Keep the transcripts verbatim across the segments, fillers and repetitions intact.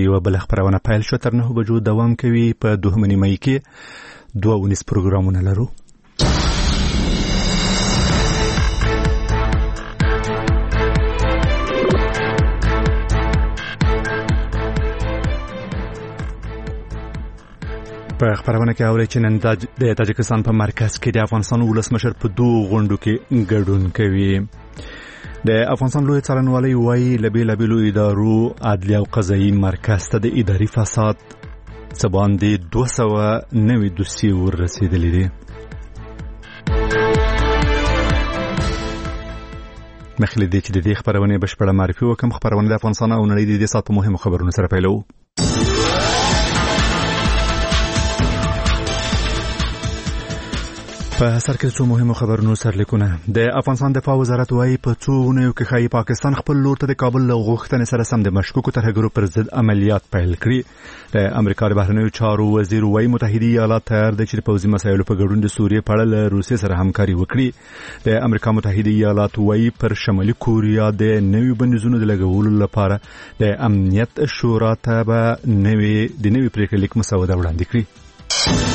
یو بل خبرونه پیل شو تر نه بجو دوام کوي په دوهمه نیمه کې دوه ونیس پروګرامونه لرو. په خبرونه کې اوري چې نن د تاجکستان په مرکز کې د افغانستان ولسمشر په دوه غونډو کې ګډون کوي. د افغانستان لوی څارنوالۍ وايي لبي لبي لوی ادارو عدلي او قضایي مرکز ته د اداري فساد څه باندې دوه سوه نوي دوسیې ورسېدلې دي. مخکې له دې چې د دې خبرونې بشپړه معرفي وکړم، خبرونه د افغانستان او نړۍ د دې ساعت په مهمو خبرونو سره پیلوو. په سر کې څو مهمو خبرونو سرلیکونه. د افغانستان دفاع وزارت وايي په څو ونیو کې ښایي پاکستان خپل لور ته د کابل له غوښتنې سره سم د مشکوکو ترهګرو پر ضد عملیات پیل کړي. د امریکا د بهرنیو چارو وزیر وايي متحده ایالات تیار دي چې د پوځي مسایلو په ګډون د سوریې په اړه له روسیې سره همکاري وکړي. د امریکا متحده ایالات وايي پر شمالي کوریا د نویو بندیزونو د لګولو لپاره د امنیت شورا ته به نوي د نوي پریکړې لیک مسوده وړاندې کړي.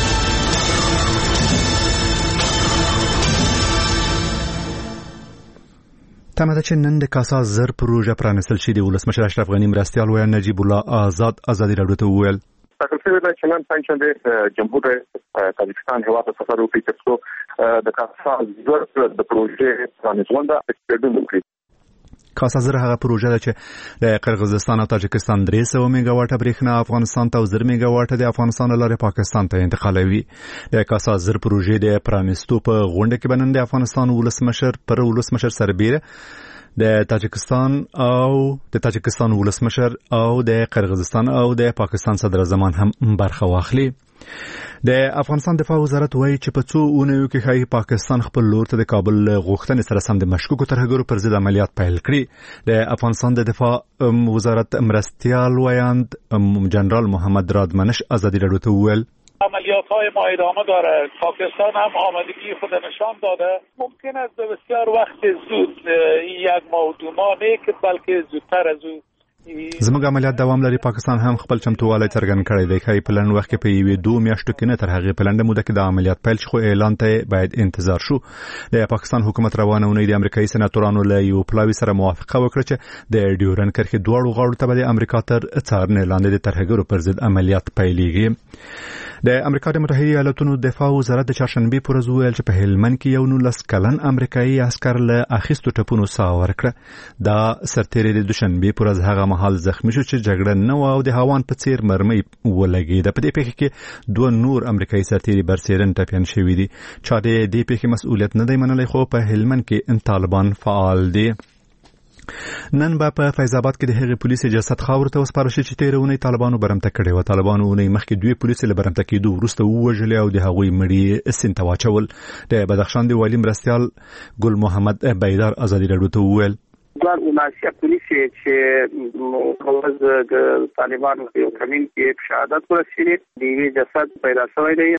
تمه ده چې نن د کاسا زر پروژه پرانستل شي. د ولسمشر اشرف غني مرستیال ویان نجیب الله آزاد ازادي راډیو ته وویل تاسو ته چې نن پنځه جمهور تاجکستان هیواد ته سفر وکړي ترڅو د کاسا زر د پروژې پرانستل اکسپیډون وکړي. کاسا زر هغه پروژه ده چې د قرغیزستان او تاجکستان درې سوه میگا واټه برېښنا افغانستان ته او زر میگا واټه د افغانستان له لارې پاکستان ته انتقالوي. د کاسا زر پروژې د پرانستو په غونډه کې بنن د افغانستان ولسمشر پر ولسمشر سربیره د تاجکستان او د تاجکستان ولسمشر او د قرغیزستان او د پاکستان صدر زمان هم برخه واخلي. د افغانستان دفاع وزارت وايي چې په څو اونیو کې ښایي پاکستان خپل لور ته د کابل غوښتنې سره سم د مشکوکو ترهګرو پر ضد عملیات پیل کړي. د افغانستان د دفاع وزارت مرستیال ویاند جنرال محمد رادمنش ازادي راډیو ته وویل عملیات‌های ما ادامه داره. پاکستان هم آمادگی خود نشان داده. ممکن است به بسیار وقت زود یک ماه دو ماه نه که بلکه زودتر از او زموږ عملیات دوام لري. پاکستان هم خپل چمتووالی څرګند کړی دی. ښایي په لنډ وخت کې په یوې دوه میاشتو کې نه تر هغې په لنډه موده کې د عملیات پیل شي، خو اعلان ته باید انتظار شو. د پاکستان حکومت روانه اونۍ د امریکایي سناتورانو له یو پلاوي سره موافقه وکړه چې د ډیورن کرښې دواړو غاړو ته به د امریکا تر څارنې لاندې د ترهګرو پر ضد عملیات پیلېږي. د امریکا د متحده ایالاتونو دفاع وزارت د چهارشنبې پر ورځ وویل چې په هلمند کې یو نولس کلن امریکایي عسکر له اخیستو ټپونو ساه ورکړه. دا سرتیری د دوشنبې پر ورځ هغه مهال زخمی شو چې جګړه نه و او د هاوان په څیر مرمۍ ولګېده. په دې پیښه کې دوه نور امریکایي سرتیري برسېرن ټپیان شوي دي. چا د دې پیښې مسؤلیت نه دی منلی، خو په هلمند کې طالبان فعال دي. نن به په فیض آباد کې د هغې پولیسو جسد خاورو ته وسپارل شي چې تېره اونۍ طالبانو برمته کړی و. طالبانو اونۍ مخکې دوی پولیسو له برمته کېدو وروسته ووژلې او د هغوی مړي سیند ته واچول. د بدخشان د والي مرستیال ګل محمد بیدار ازادي راډیو ته وویل دوه اوناسیا پولیسو چې کومز د طالبانو یو کمین کې شهادت ورسېدي د یوې جسد پیدا شوی دی.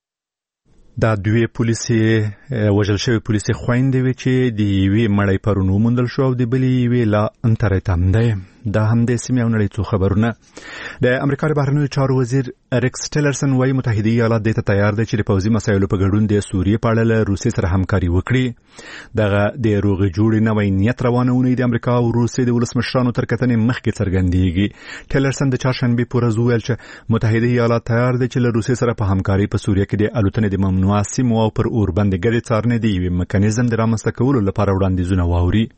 دا دوی پولیسې وژل شوی پولیسې خویندې وې چې د یوې مړی پرون وموندل شو او د بلې یوې لا انتری تم دی. دا هم د سیمې او نړۍ څو خبرونه. د امریکا د بهرنیو چارو وزیر ریکس ټیلرسن وايي متحده ایالات دې ته تیار دی چې د پوځي مسایلو په ګډون د سوریې په اړه له روسیې سره همکاري وکړي. دغه د روغې جوړې نوی نیت روانه اونۍ د امریکا او روسیې د ولسمشرانو تر کتنې مخکې څرګندېږي. ټیلرسن د چهارشنبې په ورځ وویل چې متحده ایالات تیار دی چې له روسیې سره په همکاري په سوریه کې د الوتنې د ممنوعه سیمو او پر اوربند ګډې څارنې د یوې میکانیزم د رامنځته کولو لپاره وړاندیزونه واوري.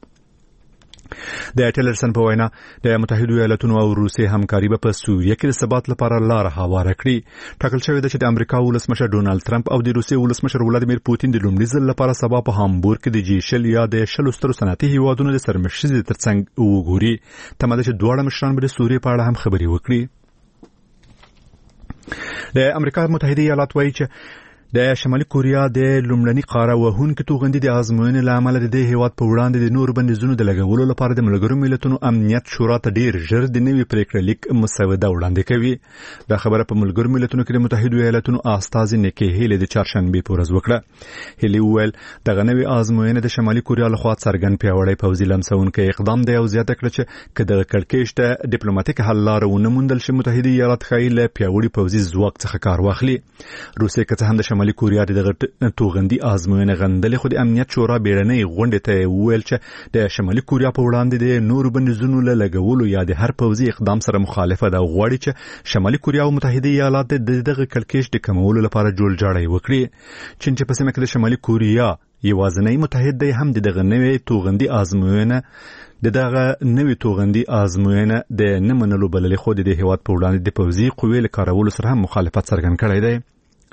د ټیلرسن په وینا د متحده ایالاتونو او روسیې همکاري به په سوریه کې د ثبات لپاره لاره هواره کړي. ټاکل شوی ده چې د امریکا ولسمشر ډونالد ټرمپ او د روسیې ولسمشر ولادیمیر پوتین د لومړي ځل لپاره سبا په هامبورګ کې د جی شل یا د شلو سترو صنعتي هیوادونو د سرمشرۍ ترڅنګ وګوري. تمه ده چې دواړه مشران به د سوریې په اړه هم خبرې وکړي. د امریکا متحده ایالات وايي چې د شمالي کوریا د لومړني قاره وهونکو توغندي د ازموینې لامل د دې هیواد په وړاندې د نور بندیزونو د لګولو لپاره د ملګرو ملتونو امنیت شورا ته ډیر ژر د نوي پریکړه لیک مسوده وړاندې کوي. دا خبره په ملګرو ملتونو کې د متحده ایالاتونو استازي نیکی هیلي د چهارشنبه په ورځ وکړه. هیلي وویل دغه نوي ازموینه د شمالي کوریا لخوا څرګند پیاوړی پوځي لمسونکي اقدام دی او زیاته کړه چې کله کړکېچ ته ډیپلوماټیک حل لاره ونه موندل شي متحده ایالات خایي له پیاوړي پوځي ځواک څخه کار واخلي. روسیه که هم د شمالي کوریا د توغندي ازموینه غندلې خو د امنیت شورا بیړنۍ غونډې ته ویل چې د شمالي کوریا په وړاندې د نور بندیزونو له لګولو یا د هر پوځي اقدام سره مخالفه ده او غواړي چې شمالي کوریا او متحده ایالات د دغه کړکېچ د کمولو لپاره جوړجاړی وکړي. چین چې په سیمه کې د شمالي کوریا یوازینی متحد دی هم دغه نوې توغندي ازموینه د دغه نوې توغندي ازموینه د نه منلو بللې خو د هیواد په وړاندې د پوځي قوې له کارولو سره هم مخالفت څرګند کړی دی.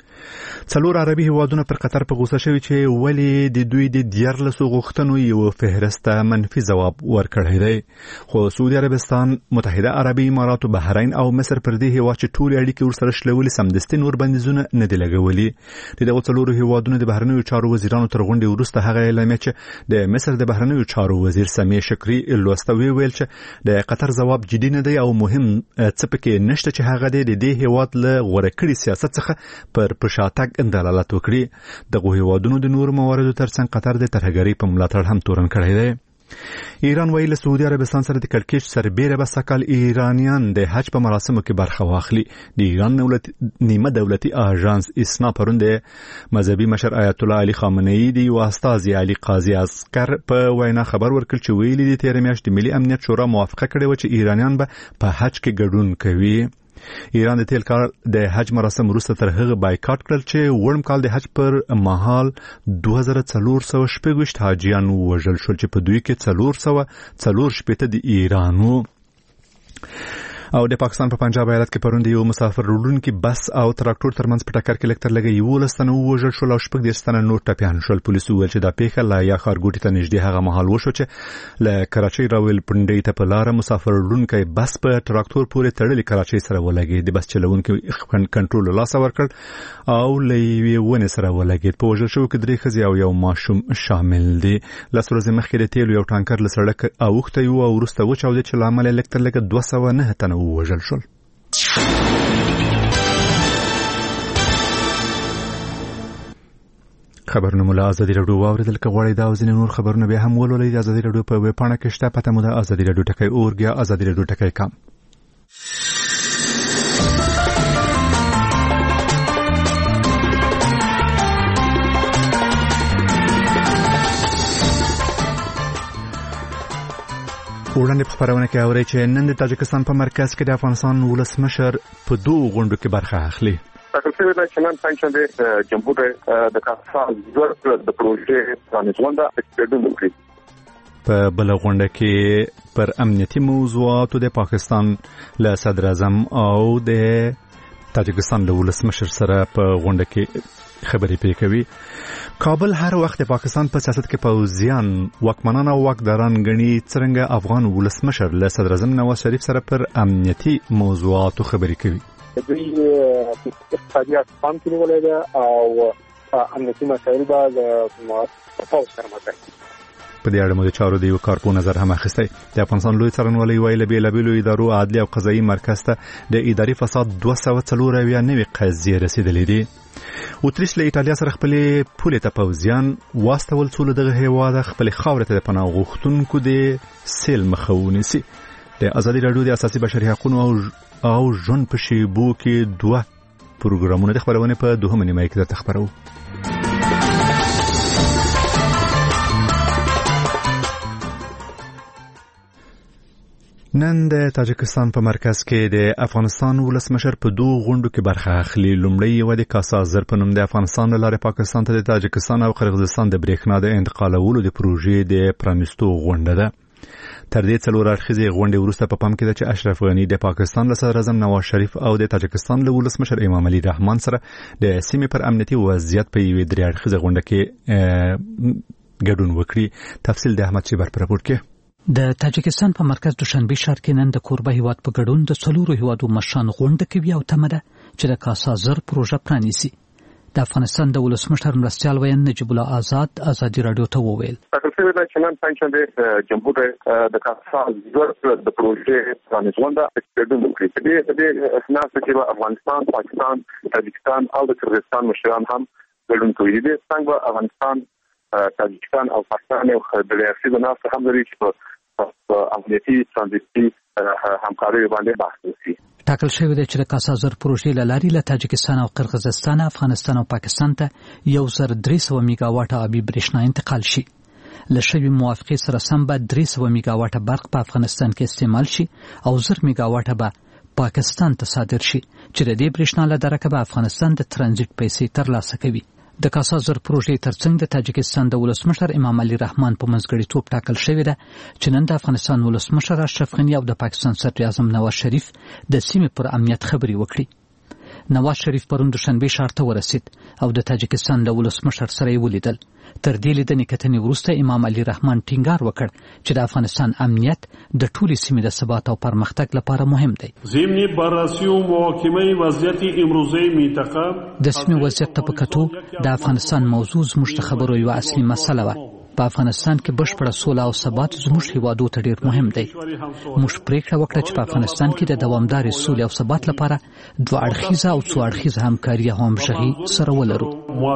څلور عربي هیوادونه پر قطر په غوسه شوي چې ولې د دوی د دیارلسو غوښتنو یو فهرست منفي ځواب ورکړی دی. خو سعودي عربستان، متحده عربي امارات، بحرین او مصر پر دې هیواد چې ټول اړیکې ورسره شلولې سمدستي نور بندیزونه نه دي لګولي. د دغه څلورو هیوادونو د بهرنیو چارو وزیرانو تر غونډې وروسته هغه اعلامیه چې د مصر د بهرنیو چارو وزیر سمیع شکری لوستوي ویل چې د قطر ځواب جدي نه دی او مهم څه پکې نشته چې هغه د دې هیواد له غوړه کړي سیاست څخه پر پشاتګ دلالت وکړي. دغه هیوادونو د نور مواردو ترڅنګ قطر د ترهګرۍ په ملاتړ هم تورن کړی دی. ایران ویل سعودي عربستان سره د کړکېچ سربېره به سکهال ایرانیان د حج په مراسمو کې برخه واخلي. د ایران دولت نیمه دولتي اژانس اسنا پرون د مذهبي مشر آیت الله علي خامنه‌ای دی او استاذ علي قاضي عسکر په وینا خبر ورکړ چې ویلي د تیر میاشتې د ملي امنیت شورا موافقه کړې و چې ایرانیان به په حج کې ګډون کوي. ایران د تیل کار د حج مراسم وروسته تر هغه بایکاټ کړل چې وړم کال د حج پر مهال دوه زره څلور سوه شپږ ویشت حاجیان ووژل شول چې په دوی کې څلور سوه څلور شپېته د ایران وو. او د پاکستان په پنجاب ایالت کې پرون د یو مسافر وړونکي بس او تراکټور ترمنځ په ټکر کې لکتر لګي یولس تنه ووژل شول او شپږ دېرش تنه نور ټپیان شول. پولیسو ویل چې دا پیښه لا یا ښارګوټي ته نږدې هغه مهال وشو چې له کراچۍ راولپنډۍ ته په لاره مسافر وړونکی بس په تراکټور پورې تړلې کراچۍ سره ولګېد. د بس چلوونکي کنټرول له لاسه ورکړ او له یوې ونې سره ولګېد. په وژل شوو کې درې ښځې او یو ماشوم شامل دي. لس ورځې مخکې د تیلو یو ټانکر له سړک اوښتی و او وروسته وچاودېد چې له امله یې لږ تر لږه دوه سوه نهه تنه ووژل شول. خبرونه مو له ازادي راډیو واوریدل. که غواړئ دا او ځینې نور خبرونه بیا هم ولولئ د ازادي راډیو په ویب پاڼه کې شته. پته مو ده ازادي راډیو ټکی اورګ یا ازادي راډیو ټکی کام. وړاندې په خبرونه کې اورئ چې نن د تاجکستان په مرکز کې د افغانستان ولسمشر په دوه غونډو کې برخه اخلي. ټاکل شوې ده چې نن پنځشنبه جمهور رئیس د کاساز زر د پروژې پرانیزونده ګډون وکړي. په بل غونډه کې پر امنیتي موضوعاتو د پاکستان له صدر اعظم او د تاجکستان له ولسمشر سره په غونډه کې خبرې پرې کوي. کابل هر وخت د پاکستان په سیاست کې پوځیان واکمنان او واکداران غني څنګه افغان ولسمشر له صدر اعظم نواز شریف سره پر امنیتي موضوعاتو خبرې کوي. دوی اقتصادي اسپام کې نیولې ده او امنیتي مسایل به د پوځ سره مطرح کړي. په دې اړه مو د چارو د یو کارپو نظر هم اخیستی. د افغانستان لوی څارنوالۍ ویل بېلابېلو ادارو عدلي او قضایي مرکز ته د اداري فساد دوه سوه څلور اویا نوې قضیې رسېدلې دي. اتریش له ایټالیا سره خپلې پولې ته پوځیان واستول څو له دغه هېواده خپلې خاورې ته د پناه غوښتونکو د سیل مخه ونیسي. د ازادي راډیو د اساسي بشري حقوقو او ژوند په شیبو کې دوه پروګرامونه د خبرونې په دوهمه نیمایي کې درته خبرو. نن د تاجکستان په مرکز کې د افغانستان ولسمشر په دوه غونډو کې برخه اخلي. لومړی یو د کاساز زر په نوم د افغانستان له لارې پاکستان ته د تاجکستان او قرغیزستان د برېښنا د انتقالولو د پروژې د پرانیستو غونډه ده. تر دې څلور اړخیزې غونډې وروسته په پام کې ده چې اشرف غني د پاکستان له صدر اعظم نواز شریف او د تاجکستان له ولسمشر امام علي رحمان سره د سیمې پر امنیتي وضعیت په یوې درې اړخیزه غونډه کې ګډون وکړي. تفصیل د احمد شیبر په راپور کې. د تاجکستان په مرکز دوشنبه ښار کې نن د کوربه هیواد په ګډون د څلورو هیوادو مشران غونډه کوي او تمه ده چې د کاسا زر پروژه پرانیسي. د افغانستان د ولسمشر مرستیال ویان نجیب الله آزاد ازادي رادیو ته وویل ټاکل شوی دی چې نن پنځه جمهور د کاساز زور د پروژې پرانیزونده اکسپرټون وکړي چې د اسناد چې افغانستان، پاکستان، تاجکستان او د کرغستان مشران هم ګډون کوي. د څنګه افغانستان، تاجکستان او پاکستان یو د ریاستي بناست هم لري چې په امنیتي ترانزیتي همکاري باندې بحث وشي. ټاکل شوی دی چې د کاسازر پروژې له لارې له تاجکستان او قرغیزستان، افغانستان او پاکستان ته یو زر درې سوه میگا واټه آبي برېښنا انتقال شي. له شوی موافقې سره سم به درې سوه میگا واټه برق په افغانستان کې استعمال شي او زر میگا واټه به پاکستان ته صادر شي چې د دې برېښنا له درکه به افغانستان د ترانزیت پیسې ترلاسه کوي. د کاسازر پروژې ترڅنګ د تاجکستان د ولسمشر امام علي رحمان په منځګړیتوب ټاکل شوی دی چې نن د افغانستان ولسمشر اشرف غني او د پاکستان صدر اعظم نواز شریف د سیمې پر امنیت خبرې وکړي. نواز شریف پرون دوشنبه ښار ته ورسید او د تاجکستان د ولسمشر سره یې ولیدل. تر دې لیدنې کتنې وروسته امام علي رحمان ټینګار وکړ چې د افغانستان امنیت د ټولې سیمې د ثبات او پرمختګ لپاره مهم دی. ضمن بررسی و محاکمه وضعیت امروزه منطقه د سیمې وضعیت ته په کتو د افغانستان موضوع زموږ د خبرو یوه اصلي مسله وه. په افغانستان کې بشپړه سوله او ثبات زموږ هیوادو ته ډېر مهم دی. موږ پریکړه وکړه چې په افغانستان کې د دوامدارې سولې او ثبات لپاره دوه اړخیزه او څو اړخیزه همکاري او همغږي سره ولرو.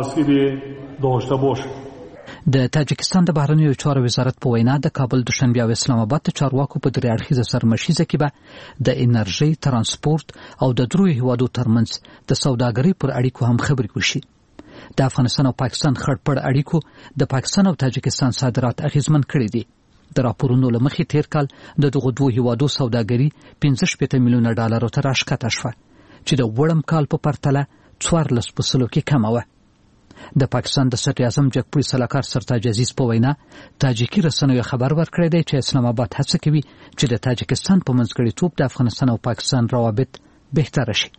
د تاجکستان د بهرنیو چارو وزارت په وینا د کابل، دوشنبه او اسلام آباد د چارواکو په درې اړخیزه سرمشیزه کې به د انرژي، ترانسپورت او د دروي هیوادو ترمنځ د سوداګرۍ پر اړیکو هم خبرې وشي. د افغانستان او پاکستان خړپړ اړیکو د پاکستان او تاجکستان صادرات اغیزمن کړي دي. د راپورونو له مخې تیر کال د دغو دوه هیوادو سوداګري پنځه شپېته میلیونه ډالرو ته راښکته شوه چې د وړم کال په پرتله څوارلس په سلو کې کمه وه. د پاکستان د صدر اعظم جګپوړي سلاکار سرتاج عزیز په وینا تاجیکي رسنیو خبر ورکړی دی چې اسلام آباد هڅه کوي چې د تاجکستان په منځګړیتوب د افغانستان او پاکستان روابط بهتر شي.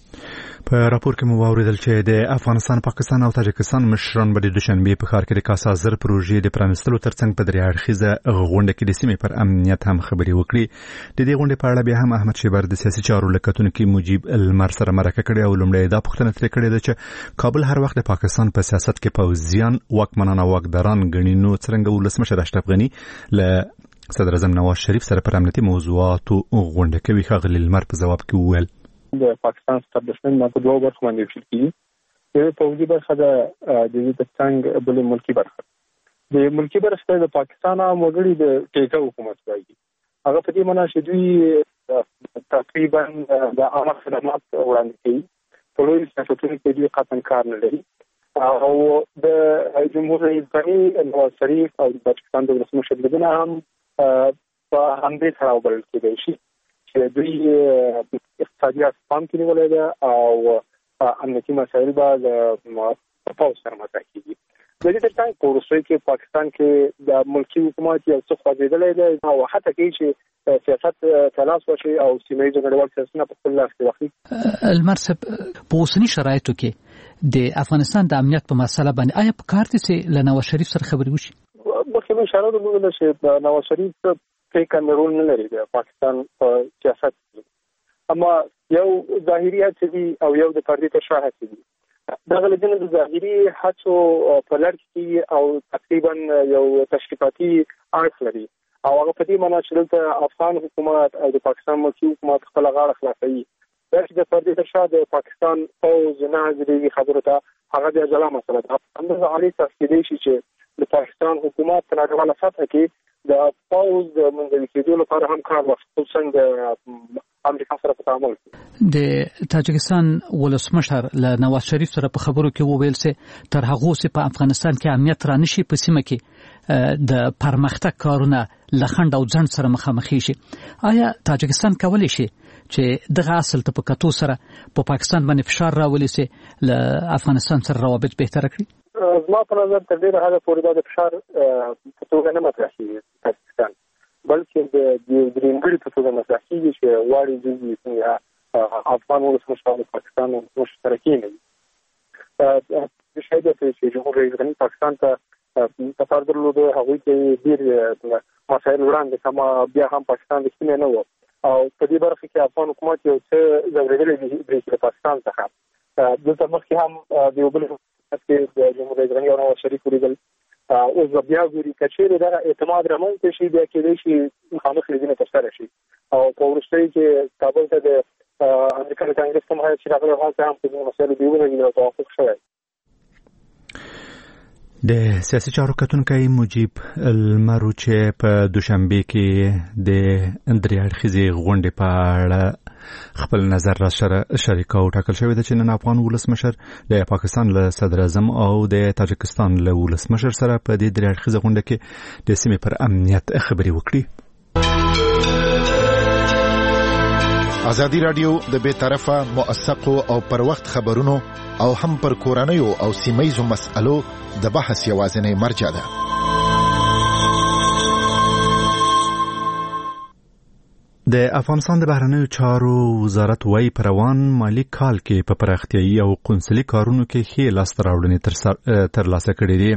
په راپور کې مو واوریدل چې د افغانستان، پاکستان او تاجکستان مشران به د دوشنبه په ښار کې د کاسازر پروژې د پرانیستلو ترڅنګ په درې اړخیزه غونډه کې د سیمې پر امنیت هم خبرې وکړي. د دې غونډې په اړه بیا هم احمد شیبر د سیاسي چارو لکتونکو مجيب المر سره مرکه کړې او لومړی دا پوښتنه ترې کړې ده چې کابل هر وخت د پاکستان په سیاست کې پوځیان، واکمنان او واکداران ګڼي، نو څنګه ولسمشر اشرف غني له صدر اعظم نواز شریف سره پر امنیتي موضوعاتو غونډه کوي؟ ښاغلي المر په ځواب کې وویل د پاکستان ستابلیشمنت ما په دوه برخو باندې ویشل کیږي. یو پوځي برخه ده، د دې ترڅنګ بل ملکی برخه. د ملکی برخه د پاکستان او وګړي د ټیټه حکومت وایي. هغه په دې معنی چې دوی تقریبا د عامه خدمات وړاندې کوي. په لوی سیاستونو کې دوی قطعا کار نه لري. او د جمهور رئیس غني، نواز شریف او د پاکستان د ولسمشر لدنه هم په همدې سره وبلل کېدای شي چې دوی اقتصادي اسپام کې نیولای ده او امنیتي مسایل به د پاوز سره مطرح کیږي. د دې ترڅنګ په وروستیو کې پاکستان کې د ملکي حکومت یو څه خوځېدلی دی او حتی کوي چې سیاست تلاش وشي او سیمه ییز نړیوال سیاستونه په خپل لاس کې واخلي. المر صاحب، په اوسني شرایطو کې د افغانستان د امنیت په مسله باندې آیا په کار دي چې له نواز شریف سره خبرې وشي؟ مخکې مې اشاره درلوده چې نواز شریف کې کنټرول نه لري د پاکستان په سیاست کې، اما یو ظاهري هڅې دي او یو د پردي تر شا هڅې دي. دغه لدنه د ظاهري هڅو په لړ کې او تقریبا یو تشریفاتي اړخ لري او هغه په دې معنی چې دلته افغان حکومت او د پاکستان ملکي حکومت خپل غاړه خلاصوي. دا چې د پردي تر شا د پاکستان پوځ نه حاضرېږي خبرو ته، هغه د جلا مسله ده. همدغه حالې تاسو کېدای شي چې د پاکستان حکومت په نړیواله سطحه کې د پاوز د منځوي کېدو لپاره هم کار وکړي، خصوصا د امریکا سره په تعامل کې. د تاجکستان ولسمشر له نواز شریف سره په خبرو کې وویل چې تر هغه چې په افغانستان کې امنیت رانشي، په سیمه کې د پرمختګ کارونه لخند او ځند سره مخامخ شي. آیا تاجکستان کولی شي چې دغه اصل ته په کتو سره په پاکستان باندې فشار راولي چې له افغانستان سره روابط بهتر کړي؟ زما په نظر تر ډېره حده پورې د فشار په توګه نه مطرح کېږي پاکستان، بلکې د درېمګړي په توګه مطرح کېږي چې غواړي دوی څنګه افغان ولسمشر او پاکستان ولسمشر سره کېنوي. د شاید چې جمهور رئیس غني پاکستان ته سفر درلوده، هغوی ته ډېر مسایل وړاندې کړه، بیا هم پاکستان د سیمې نه و او په دې برخه کې افغان حکومت یو څه ځورېدلی دی د پاکستان څخه. دلته مخکې هم د یو بل کې د جمهور رئیس غني او نواز شریف ولیدل اوس بیا ګوري کچېرې دا اعتماد رامنځته شي بیا کېدای شي مخامخ لیدنه ترسره شي او په وروستۍ کې کابل ته د امریکا د کانګرس کوم هیات چې راغلی هغه هم په دې مسایلو کې ونغېږي او توافق شوی. د سیاسي چارو کتونکی مجیب المرو چې په دوشنبه کې د درې اړخیزې غونډې په اړه خپل نظر را شریکاو ټاکل شوی دی چې نن افغان ولسمشر د پاکستان له صدر اعظم او د تاجکستان له ولسمشر سره په دې درې اړخیزه غونډه کې د سیمې پر امنیت خبرې وکړي. ازادي رادیو د بې طرفه موثقو او پر وخت خبرونو او هم پر کورنیو او سیمه‌یزو مسألو د بحث یوازینی مرجع ده. د افغانستان د بهرنیو چارو وزارت وايي په روان مالي کال کې په پراختیايي او قونسلي کارونو کې ښې لاسته راوړنې ترلاسه کړې دي.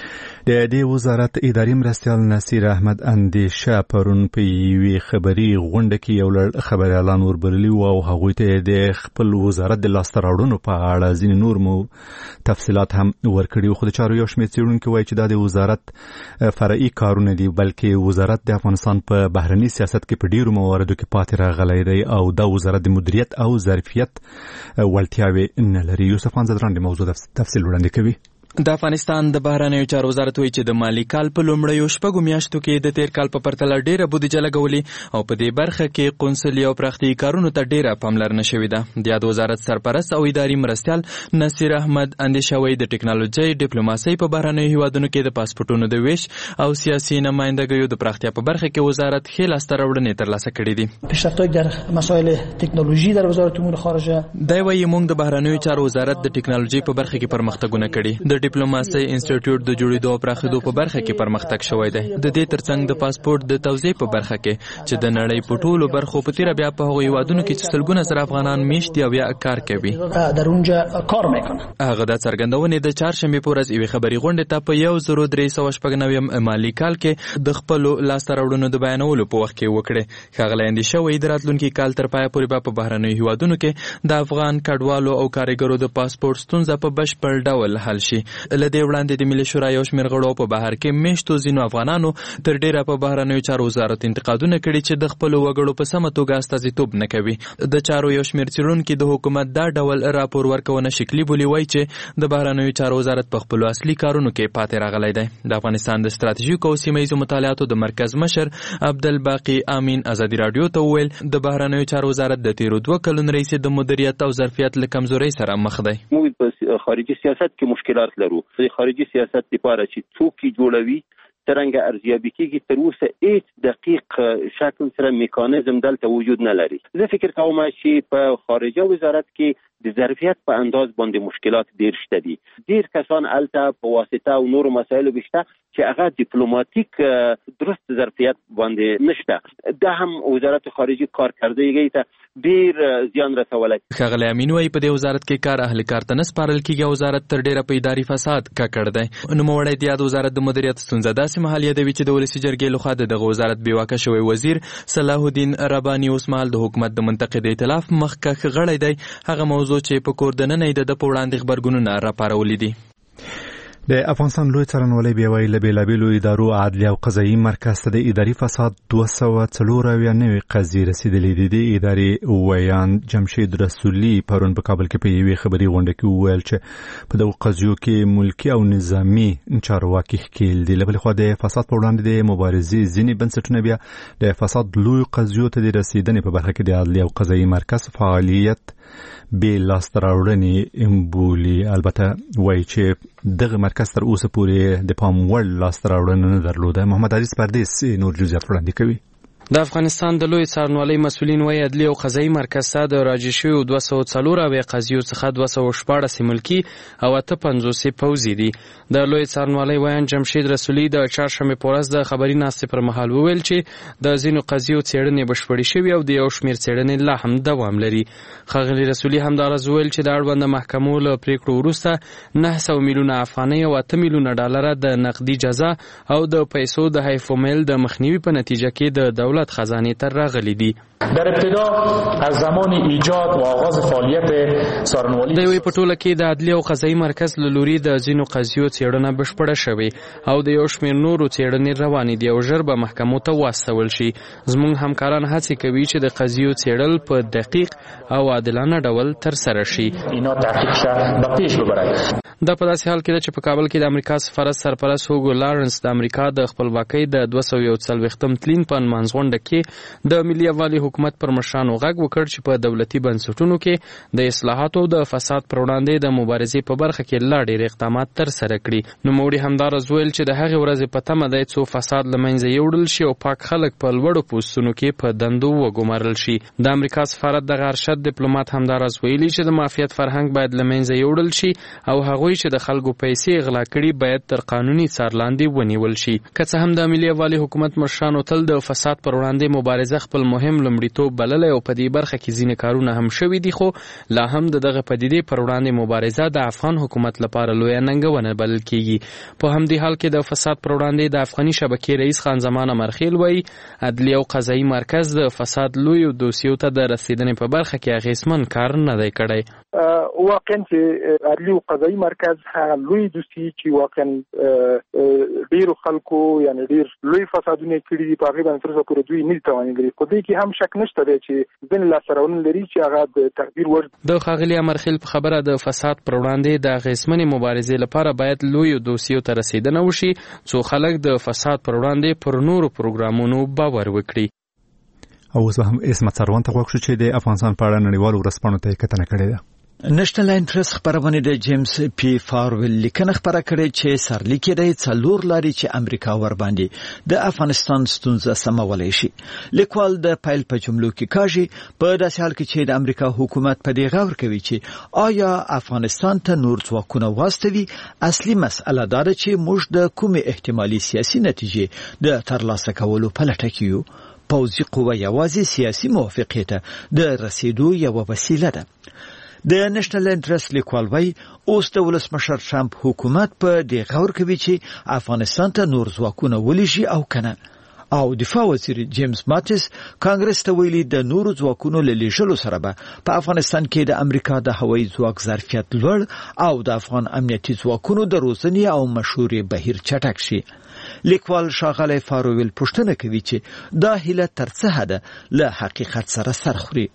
د دې وزارت اداري مرستیال نصیر احمد اندیشه پرون په یوې خبري غونډه کې یو لړ خبري اعلان وربللی او هغوی ته د خپل وزارت د لاسته راوړنو په اړه ځینې نور مو تفصيلات هم ورکړي. خو د چارو یو شمېر څېړونکي وایي چې دا د وزارت فرعي کارونه دي بلکې وزارت د افغانستان په بهرني سیاست کې په ډیرو مواردو کې پاتې راغلی دی او دا وزارت د مدیریت او ظرفیت وړتیاوې نه لري. یوسف خان زدران د موضوع تفصیل وړاندې کوي. د افغانستان د بهرنیو چارو وزارت وایي چې د مالی کال په لومړیو شپږو میاشتو کې د تیر کال په پرتله ډیره بودیجه لګولې او په دې برخه کې قونسلي او پراختیايي کارونو ته ډیره پاملرنه شوې ده. د یاد وزارت سرپرست او اداري مرستیال نصیر احمد اندیشه وایي د ټکنالوژي ډیپلوماسي په بهرنیو هیوادونو کې د پاسپورتونو د ویش او سیاسي نمائندګیو د پراختیا په برخه کې وزارت ښې لاسته راوړنې ترلاسه کړې دي. پیشرفت‌های در مسائل تکنولوژی در وزارت امور خارجه دا وایي موږ د بهرنیو چارو وزارت د ټکنالوژي په برخه کې پرمختګونه کړي. د ډیپلوماسي انسټیټیوټ د جوړېدو او پراخېدو په برخه کې پرمختګ شوی دی. د دې ترڅنګ د پاسپورت د توزیع په برخه کې چې د نړۍ په ټولو برخو په تیر بیا په هغو هیوادونو کې چې سلګونه زره افغانان میشت یا بیا کار کوي در اونجا کار میکنه. هغه د څرګندونې د چهارشنبه په ورځ یوې خبري غونډې ته په یو زر درې سوه شپږ نوي مالي کال کې د خپل لاسته راوړنو د بیانولو په وخت کې وکړي. ښاغلی اندیشه وایي د راتلونکي کال تر پایه پورې به په بهرنیو هیوادونو کې د افغان کډوالو او کارګرو د پاسپورت ستونزه په بشپړ ډول حل شي. له دې وړاندې د ملي شورا یو شمېر غړو په بهر کې میشتو ځینو افغانانو تر ډیره په بهرنیو چارو وزارت انتقادونه کړي چې د خپلو وګړو په سمه توګه استازیتوب نه کوي. د چارو یو شمېر څېړونکي د حکومت دا ډول راپور ورکونه شکلي بولي. وایي چې د بهرنیو چارو وزارت په خپلو اصلي کارونو کې پاتې راغلی دی. د افغانستان د ستراتیژیکو او سیمهییزو مطالعاتو د مرکز مشر عبدالباقي امین ازادي راډیو ته وویل د بهرنیو چارو وزارت د تیرو دوه کلونو راهیسې د مدیریت او ظرفیت له کمزورۍ سره مخ دی. موږ په خارجي سیاست کې مشکلات لرو. د خارجي سیاست لپاره چې څوک جوړوي څرنګه ارزیابي کیږي تر اوسه هیڅ دقیق شکل سره میکانیزم دلته وجود نه لري. زه فکر کوم چې په خارجه وزارت کې د ظرفیت په انداز باندې مشکلات ډیر شته دي. ډیر کسان الته په واسطه او نور مسایلو بشته چې هغه ډیپلوماټیک درست ظرفیت باندې نشته. دا هم وزارت خارجه کارکردګۍ ته ډیر زیان رسولی. ښاغلی امین وایي په دې وزارت کې کار اهل کار ته نه سپارل کیږي. وزارت تر ډیره په اداري فساد ککړ دی. نوموړی د یاد وزارت د مدیریت ستونزه داسې مهال یادوي چې د ولسي جرګې لخوا د دغه وزارت بېواکه شوی وزیر صلاح الدین رباني اوس مهال د حکومت د منتقد ائتلاف مخکښ غړی دی. هغه موضوع چې په کور دننه یې د په وړاندې غبرګونونه راپارولي دي. د افغانستان لوی څارنوالۍ بیا وایي له بېلابېلو ادارو عدلیه او قضایي مرکز ته د اداري فساد دوه سوه څلور اویا نوې قضیې رسېدلې دي. د ادارې ویان جمشید رسولي پرون په کابل کې په یوې خبري غونډه کې وویل چې په دغو قضیو کې ملکي او نظامي چارواکي ښکېل دي. له بلې خوا د فساد په وړاندې د مبارزې ځینې بنسټونه بیا د فساد لویو قضیو ته د رسېدنې په برخه کې د عدلیه او قضایي مرکز فعالیت بې لاسته راوړنې بولي. البته وایي چې دغه مرکز تر اوسه پورې د پام وړ لاسته راوړنه نه درلوده. محمد عزیز پردیس نور جزئیات وړاندې کوي. د افغانستان د لوی څارنوالۍ مسؤلین وايي عدلیه او قضایي مرکز ته د راجع شویو دوه سوه څلور اویا قضیو څخه دوه سوه شپاړس ملکي او اته پنځوس پوځي دي. د لوی څارنوالۍ ویان جمشید رسولي د چهارشنبې په ورځ د خبري ناستې پر مهال وویل چې د ځینو قضیو څېړنې بشپړې شوې او د یو شمېر څېړنې لا هم دوام لري. ښاغلي رسولي همداراز وویل چې د اړونده محکمو له پریکړو وروسته نهه سوه میلیونه افغانۍ او اته میلیونه ډالره د نقدي جزا او د پیسو د حیف و میل د مخنیوي په نتیجه کې د دولت خزانې ته راغلي دي. در ابتدا از زمان ایجاد و آغاز فعالیت څارنوالي د یوې پټوله کې د عدلي او قضایي مرکز له لوري د ځینو قضیو څېړنه بشپړه شوې او د یو شمېر نورو څېړنې روانې دي او ژر به محکمو ته واستول شي. زموږ همکاران هڅې کوي چې د قضیو څېړل په دقیق او عادلانه ډول ترسره شي. اینا تحقیق شه به پیش ببرد. دا په داسې حال کې ده چې په کابل کې د امریکا سفارت سرپرست هوګو لارنس د امریکا د خپلواکۍ د دوه سوه یو څلوېښتم تلین په نمانځغونډه کې د ملي یووالي حکومت پر مشرانو غږ وکړ چې په دولتي بنسټونو کې د اصلاحاتو د فساد پر وړاندې د مبارزې په برخه کې لا ډېر اقدامات ترسره کړي. نوموړي همداراز ویل چې د هغې ورځې په تمه دی څو فساد له منځه یوړل شي او پاک خلک په لوړو پوستونو کې په دندو وګمارل شي. د امریکا سفارت دغه ارشد ډیپلوماټ همداراز ویلي چې د مافیات فرهنګ باید له منځه یوړل شي او هغوی چې د خلکو پیسې غلا کړي باید تر قانوني څار لاندې ونیول شي. که څه هم د ملي یووالي حکومت مشرانو تل د فساد پر وړاندې مبارزه خپل مهم لومړیتوب بللی او په دې برخه کې ځینې کارونه هم شوي دي، خو لا هم د دغه پدیدې پر وړاندې مبارزه د افغان حکومت لپاره لویه ننګونه بلل کېږي. په همدې حال کې د فساد پر وړاندې د افغاني شبکې رئیس خان زمان امرخیل وایي عدلي او قضایي مرکز د فساد لویو دوسیو ته د رسیدنې په برخه کې اغېزمن کار نه دی کړی. واقعا چې عدلي او قضایي مرکز هغه لوی دوسي چې واقعا ډیرو خلکو یعنی ډیر لوی فسادونه کړي دي، په هغه باندې تر اوسه پورې دوی نه توانېدلي. خو دې کې هم شک نشته دی چې ځینې لاسته راوړنې لري چې هغه د تقدیر وړ. د ښاغلي امرخیل په خبره د فساد پر وړاندې د اغېزمنې مبارزې لپاره باید لویو دوسیو ته رسیدنه وشي څو خلک د فساد پر وړاندې پر نورو پروګرامونو باور وکړي. او اوس هم اسمت سروان ته غوښتل چې د افغانستان په اړه نړیوالو ورځپاڼو ته کتنه کړې ده. نېشنل انټرست خبرونه د جیمز پی فارویل لیکنه خبره کړې چې سرلیک یې څلور لاري چې امریکا ور باندې د افغانستان ستونزه سمولای شي. لیکوال د پایل په جملو کې کاږي په داسې حال کې چې د امریکا حکومت په دې غور کوي چې آیا افغانستان ته نور ځواکونه واستوي. اصلي مسأله دا ده چې موږ د کومې احتمالي سیاسي نتیجې د ترلاسه کولو په لټه کې یو. پوځي قوه یوازې سیاسي موافقې ته د رسیدو یو وسیله ده. د نېشنل انټرست لیکوال وايي اوس د ولسمشر ټرمپ حکومت په دې غور کوي چې افغانستان ته نور ځواکونه ولېږي او کنه. او دفاع وزیر جیمز ماتیس کانګرس ته ویلي د نورو ځواکونو له لېږلو سره به په افغانستان کې د امریکا د هوایي ځواک ظرفیت لوړ او د افغان امنیتي ځواکونو د روزنې او مشورې بهیر چټک شي. لیکوال ښاغلی فارویل پوښتنه کوي چې دا هیله تر څه حده له حقیقت سره سر خوري.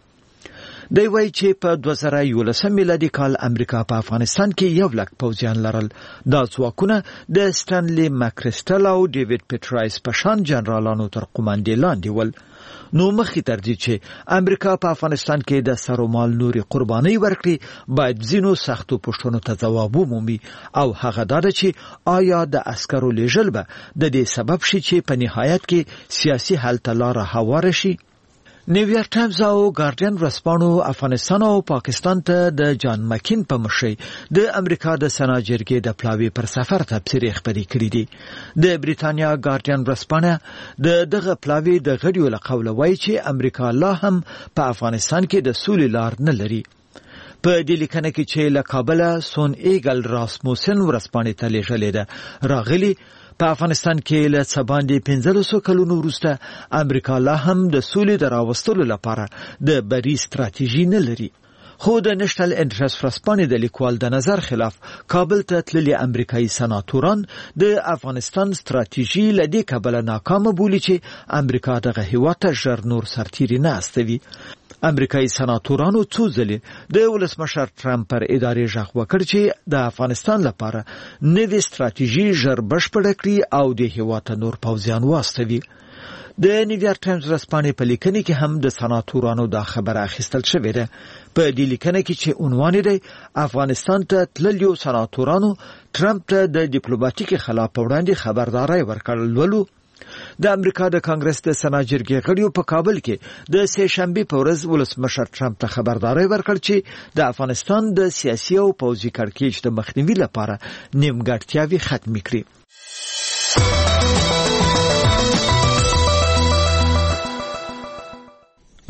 دی وایي چې په دوه زره یولسم میلادي کال امریکا په افغانستان کې یو لک پوځیان لرل. دا ځواکونه د سټانلي ماکریسټل او ډیوډ پیټرایس په شان جنرالانو تر قوماندې لاندې ول. نو مخکې تر دې چې امریکا په افغانستان کې د سرومال نوري قرباني ورکړي باید ځینو سختو پوښتنو ته ځواب ومومي او هغه دا ده چې آیا د عسکرو لیږل به د دې سبب شي چې په نهایت کې سیاسي حل ته لاره هواره شي. نیویارک ټایمز او ګارډین ورځپاڼو افغانستان او پاکستان ته د جان مکین په مشرۍ د امریکا د سنا جرګې د پلاوي پر سفر تبصرې خبرې کړې دي. د بریتانیا ګارډین ورځپاڼه د دغه پلاوي د غړیو له قوله وایي چې امریکا لا هم په افغانستان کې د سولې لار نه لري. په دې لیکنه کې چې له کابله سون ایګل راسموسن ورځپاڼې ته لیږلې ده راغلي په افغانستان کې له څه باندې پنځلسو کلونو وروسته امریکا لا هم د سولې د راوستلو لپاره د بری ستراتیژي نه لري. خو د نېشنل انټرست ورځپاڼې د لیکوال د نظر خلاف کابل ته تللي امریکایي سناتوران د افغانستان ستراتیژي له دې کبله ناکامه بولي چې امریکا دغه هېواد ته ژر نور سرتیري نه استوي. امریکایي سناتورانو څو ځلې د ولسمشر ټرمپ پر ادارې غږ وکړ چې د افغانستان لپاره نوې ستراتیژي ژر بشپړه کړي او د هېواد ته نور پوځیان واستوي. د نیویارک ټایمز ورځپاڼې په لیکنه کې هم د سناتورانو دا خبره اخیستل شوې ده. په دې لیکنه کې چې عنوان دی افغانستان ته تللیو سناتورانو ټرمپ ته د ډیپلوماټیکي خلا په وړاندې خبرداري ورکړل. ولو د امریکا د کانګرس د سنا جرګې غړیو په کابل کې د سه شنبه په ورځ ولسمشر ټرمپ ته خبرداري ورکړ چې د افغانستان د سیاسي او پوځي کړکېچ د مخنیوي لپاره نیمګړتیاوې ختم کړي.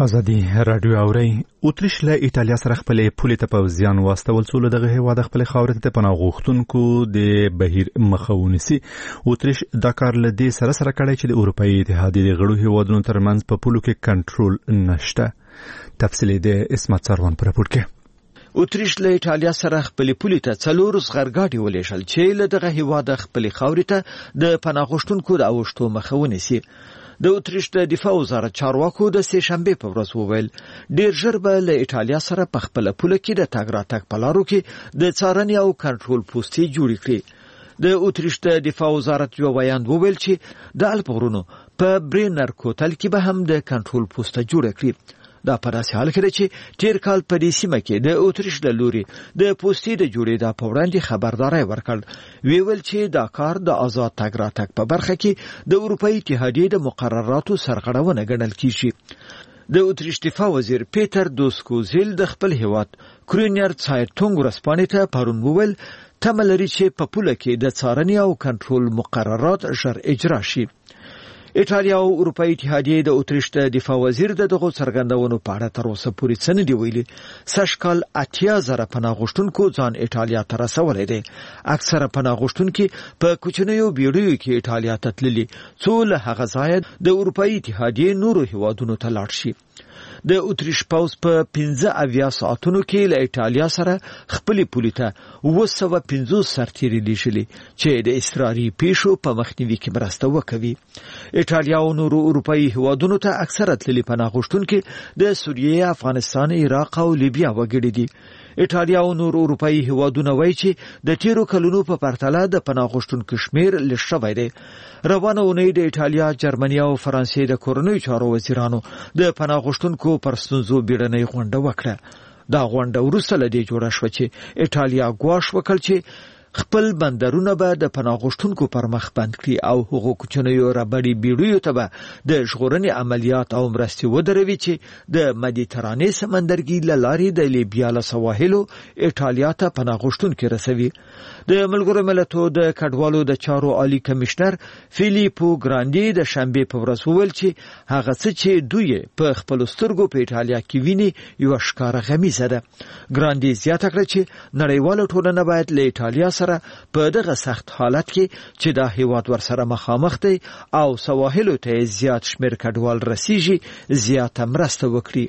ازادي رادیو اوري اوتریش له ایتالیا سره خپل پولې ته پوځیان واستول څو دغه هیواد خپل خاورې ته پناه غوښتونکو د بهیر مخاونسي اوتریش دا کار له دې سره سره کړی چې د اروپאי اتحادیې د غړو هیوادونو ترمنځ په پولو کې کنټرول نشته. تفصیل د اسمت سروان پر راپور کې. اوتریش له ایتالیا سره خپل پولې ته څلور زغرګاډي ولېشل چې له دغه هیواد خپل خاورې ته د پناه غوښتونکو د اوښتو مخاونسي. د اوتریش د دفاع وزارت چارواکو د سه شنبه په ورځ وویل ډیر ژر به له ایتالیا سره په خپل پوله کې د تاګ راتګ په لارو کې د څارنې او کنټرول پوسټې جوړې کړي. د اوتریش د دفاع وزارت یو بیان وویل چې د الپ غرونو په برینر کوتل کې به هم د کنټرول پوسټه جوړه کړي. دا په داسې حال کې ده چې تیر کال په دې سیمه کې د اوتریش د لوري د پوسټې د جوړېدا په وړاندې خبرداري ورکړ. ویل چې دا کار د آزاد تګ راتګ په برخه کې د اروپאי اتحادیې د مقرراتو سرغړونه ګڼل کیږي. د اوتریش دفاع وزیر پیټر دوسکوزیل د خپل هیواد کرونیر څایټونګ ورسپانې ته پرون وویل تمه لري چې په پوله کې د څارنې او کنټرول مقررات ژر اجرا شي. ایټالیا او اروپאי اتحادیې د اوتریش د دفاع وزیر د دغه څرګندونو په اړه تر اوسه پورې څه نه دی ویلي. سږکال اتیا زره پناه غوښتونکو ځان ایټالیا ته رسولی دی. اکثره پناه غوښتونکي په کوچنیو بیړیو کې ایټالیا ته تللي څو له هغه ځایه د اروپאי اتحادیې نورو هیوادونو ته لاړ شي. د اوتریش پوځ په پنځه اویا ساعتونو کې له ایټالیا سره خپلې پولې ته اوه سوه پنځوس سرتیري لیږلي چې د اضطراري پیښو په مخنیوي کې مرسته وکوي. ایټالیا او نورو اروپאי هیوادونو ته اکثره تللي پناه غوښتونکي د سوریې، افغانستان، عراق او لیبیا وګړي دي. ایټالیا او نور اروپאי هیوادونه وایي چې د تیرو کلونو په پرتله د پناه غوښتونکو شمیر لږ شوی دی. روانه اونۍ د ایټالیا، جرمني او فرانسې د کورنیو چارو وزیرانو د پناه غوښتونکو پر ستونزو بیړنۍ غونډه وکړه. دا غونډه وروسته له دې جوړه شوه چې ایټالیا ګواښ وکړ چې خپل بندرونه به د پناه غوښتونکو پر مخ بند کړي او هغو کوچنیو ربړي بیړیو ته به د ژغورنې عملیات او مرستې ودروي چې د مدیترانې سمندرګي له لارې د لیبیا له سواحلو ایټالیا ته پناه غوښتونکي رسوي. د ملګرو ملتونو د کډوالو د چارو عالی کمشنر فیلیپو ګراندي د شنبه په ورځ وویل چې هغه څه چې دوی په خپل سترګو په ایټالیا کې ویني یو ښکاره غمیزه ده. ګراندي زیاته کړه چې نړیواله ټولنه باید له ایټالیا سره په دغه سخت حالت کې چې دا هیواد ورسره مخامخ دی او سواحلو ته زیات شمیر کډوال رسیږي زیاته مرسته وکړي.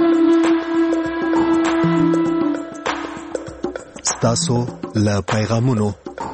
ستاسو له پیغامونو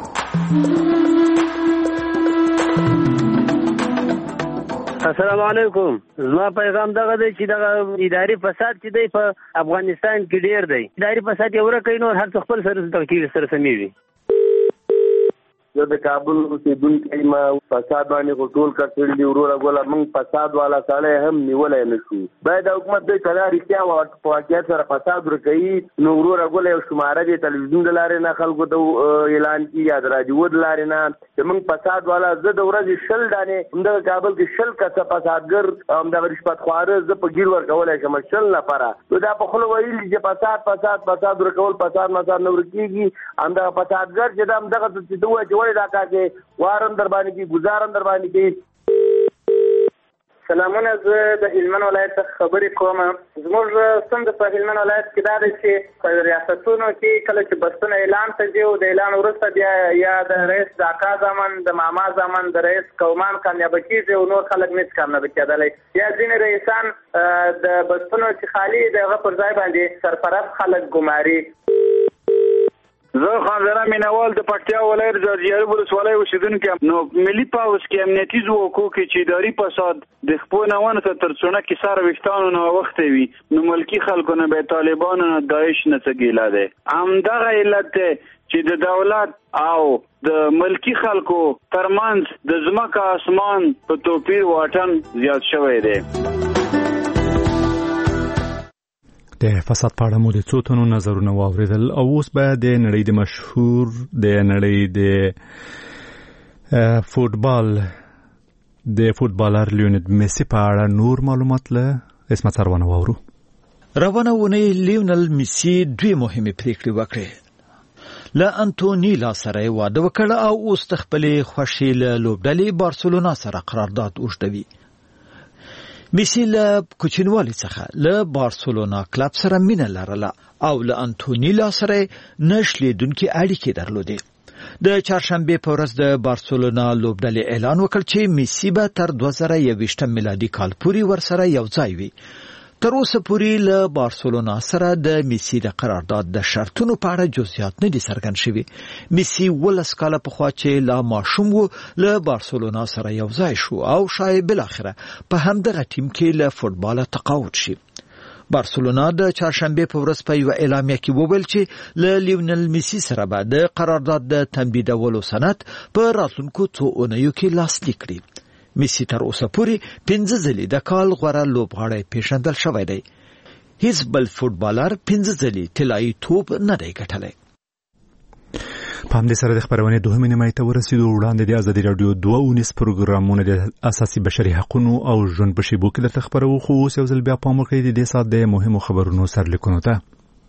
السلام علیکم. زما پیغام دغه دی چې دغه اداري فساد چې دی په افغانستان کې ډیر دی. اداري فساد یو ورکه نور هر څه خپل سره تکیل سره سمېږي. زه د کابل اوسېدونکی ما فساد باندې غوټول کړل دي وروره ګوله موږ فساد والا سړی هم نیولای نه شو. باید حکومت دوی کله رښتیا په واقعیت سره فساد ورکوي نو وروره ګوله یو شماره د تلویزیون د لارې نه خلکو ته اعلان کړي یا د راډیو د لارې نه چې موږ فساد والا زه د ورځې شل دانې همدغه کابل کې شل کسه فسادګر همدغه رشوتخواره زه په ګیر ورکولی شم شل نفره. نو دا په خوله ویلي چې فساد فساد فساد ورکول فساد مساد نه ورکېږي. همدغه فسادګر چې دا همدغه چې ته وایې چې دا کاکې وارم در باندې کې گزارم در باندې کې. سلامونه. زه د هلمند ولایت څخه خبرې کوم. زموږ ستونزه په هلمند ولایت کې دا ده چې په ریاستونو کې کله چې بسونه اعلان ته ځي او د اعلان وروسته بیا یا د رئیس د اکا زمن د ماما زمن د رئیس قومان کامیابه کېږي او نور خلک نهشي کامیابه کېدلی. یا ځینې رئیسان د بسونو چې خالي د هغه پر ځای باندې سرپرست خلک ګماري. زه خانزاده مینوال د پکتیا ولایت ځاځي ولسوالۍ اوسېدونکی. نو ملي پوځ کې امنیتي ځواکو کې چې اداري فساد د خپلو نوانو ته تر څونه کې سره ویښتانو نه وخته وي نو ملکي خلکو نه به طالبانو نه داعش نه څه ګیله دی. همدغه علت دی چې د دولت او د ملکي خلکو ترمنځ د ځمکه اسمان په توپیر واټن زیات شوی دی. د فساد په اړه مو د څو تنو نظرونه واوریدل او اوس به د نړۍ د مشهور د نړۍ د فوتبال د فوتبالر لیونل میسی په اړه نور معلومات له اسمت سروانه واورو. روانه ونی لیونل میسی دوی مهمه پریکړې وکړې. له انټونی لا سره واده وکړ او اوس خپل خوشی له لوبډلې بارسلونا سره قرارداد اوږدوي. میسی له کوچنوالي څخه له بارسلونا کلب سره مینه لرله او له انټونیلا سره نشلیدونکو اړیکې درلودې. د چهارشنبه په ورځ د بارسلونا لوبډلې اعلان وکړ چې میسی به تر دوه زره یوویشت میلادي کال پورې ورسره یو ځای وي. تر اوسه پورې له بارسلونا سره د میسی د قرارداد د شرطونو په اړه جزئیات نه دي څرګند شوي. میسی ولس کاله پخوا چې لا ماشوم و له بارسلونا سره یو ځای شو او شاید بالاخره په همدغه ټیم کې له فوتبال تقاعد شي. بارسلونا د چهارشنبه په ورځ په یو اعلامیه کې وویل چې له لیونل میسی سره به د قرارداد د تمدیدولو سند په راتلونکو څو اونیو کې لاسلیک کړي. میسی تر اوسه پورې پنځه ځلې د کال غوره لوبغاړی پیژندل شوی دی. هیڅ بل فوتبالر پنځه ځلې طلایي توپ نه دی ګټلی. په همدې سره د خبرونې دوهمې نیمایي ته ورسېدو. وړاندې د ازادي راډیو دوه اونیز پروګرامونه د اساسي بشري حقوقو او ژوند په شیبو کې درته خبرو، خو اوس یو ځل بیا پام وکړئ د دې ساعت د مهمو خبرونو سرلیکونو ته.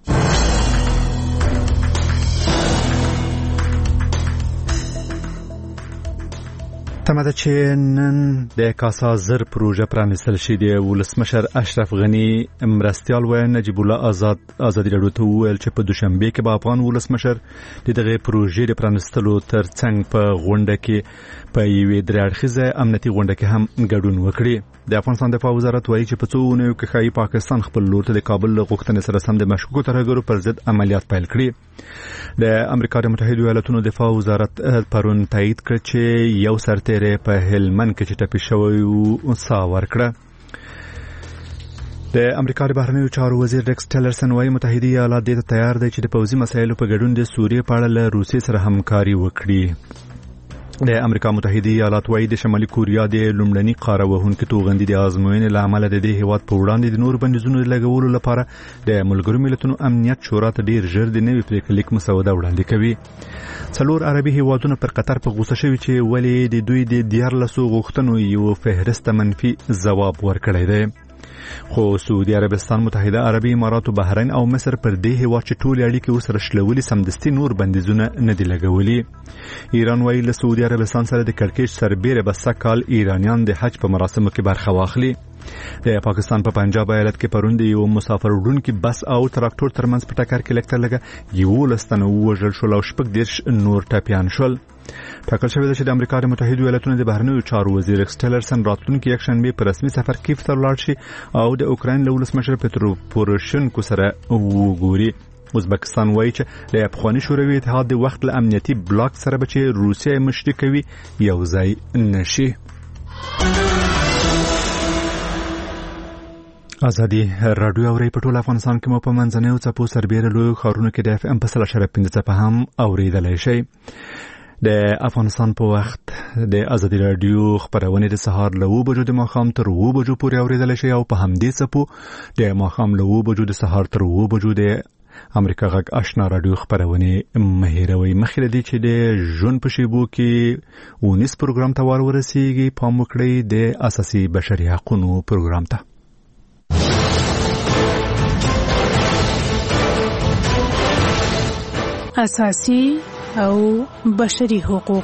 تمه ده چې نن د کاسا زر پروژه پرانیستل شي. د ولسمشر اشرف غنی مرستیال و نجیب الله آزاد ازادي راډیو ته وویل چې په دوشنبه کې به افغان ولسمشر د دغه پروژې د پرانیستلو ترڅنګ په غونډه کې په یوې درې اړخیزه امنیتي غونډه کې هم ګډون وکړي. د افغانستان دفاع وزارت وایي چې په څو اونیو کې ښایي پاکستان خپل لور ته د کابل له غوښتنې سره سم د مشکوکو ترهګرو پر ضد عملیات پیل کړي. د امریکا د متحده ایالاتونو دفاع وزارت پرون تایید کړ چې یو سرتیری په هلمند کې چې ټپي شوی و ساه ورکړه. د امریکا د بهرنیو چارو وزیر ریکس ټیلرسن وايي متحده ایالات دې ته تیار دی چې د پوځي مسایلو په ګډون د سوریې په اړه له روسیې سره همکاري وکړي. د امریکا متحده ایالات وايي د شمالي کوریا د لومړني قاره وهونکو توغندي د آزموینې له امله د دې هیواد په وړاندې د نور بندیزونو لګولو لپاره د ملګرو ملتونو امنیت شورا ته ډیر ژر د نوي پریکړې لیک مسوده وړاندې کوي. څلور عربي هیوادونه پر قطر په غوسه شوي چې ولې د دوی د دیارلسو غوښتنو یو فهرست منفي ځواب ورکړی دی. خو سعودي عربستان، متحده عربي امارات او بحرین او مصر پر دې هیواد چې ټول اړیکې وسره شلولي سمدستي نور بندیزونه نه دی لګولي. ایران وايي له سعودي عربستان سره د کړکېچ سربېره به سکهال ایرانیان د حج په مراسمو کې برخه واخلي. د پاکستان په پنجاب ایالت کې پرون د یو مسافر وړونکي بس او تراکټور ترمنځ په ټکر کې لکتر لګه یولس تنه ووژل شول او شپږ دېرش نور ټپیان شول. ټاکل شوی دی چې د امریکا د متحده ایالاتونو د بهرنیو چارو وزیر ریکس ټیلرسن راتلونکي یکشنبه په رسمي سفر کیف ته لاړ شي او د اوکراین له ولسمشر پترو پوروشنکو سره وګوري. ازبکستان وایي چې د افغاني شوروي اتحاد د وخت له امنیتي بلاک سره به چې روسیه مشري کوي یو ځای نشي. ازادي راډیو اوري په ټول افغانستان کې مو په منځنیو څپو سربېره لوی ښارونو کې د اف ام په سل اشاریه پنځه څپه هم اوریدلای شي. د افغانستان په وخت د ازادي راډیو خبرونه د سهار له اوه بجو د ماښام تر اوه بجو پورې اوریدلای شي او په همدې څپو د ماښام له اوه بجو د سهار تر اوه بجو د امریکا غږ آشنا راډیو خبرونه مهیروي. مخکې دې چې د ژوند په شیبو کې ونیس پروګرام ته ور ورسیږي پام وکړئ د اساسي بشري حقوقو پروګرام ته. اساسي او بشري حقوق.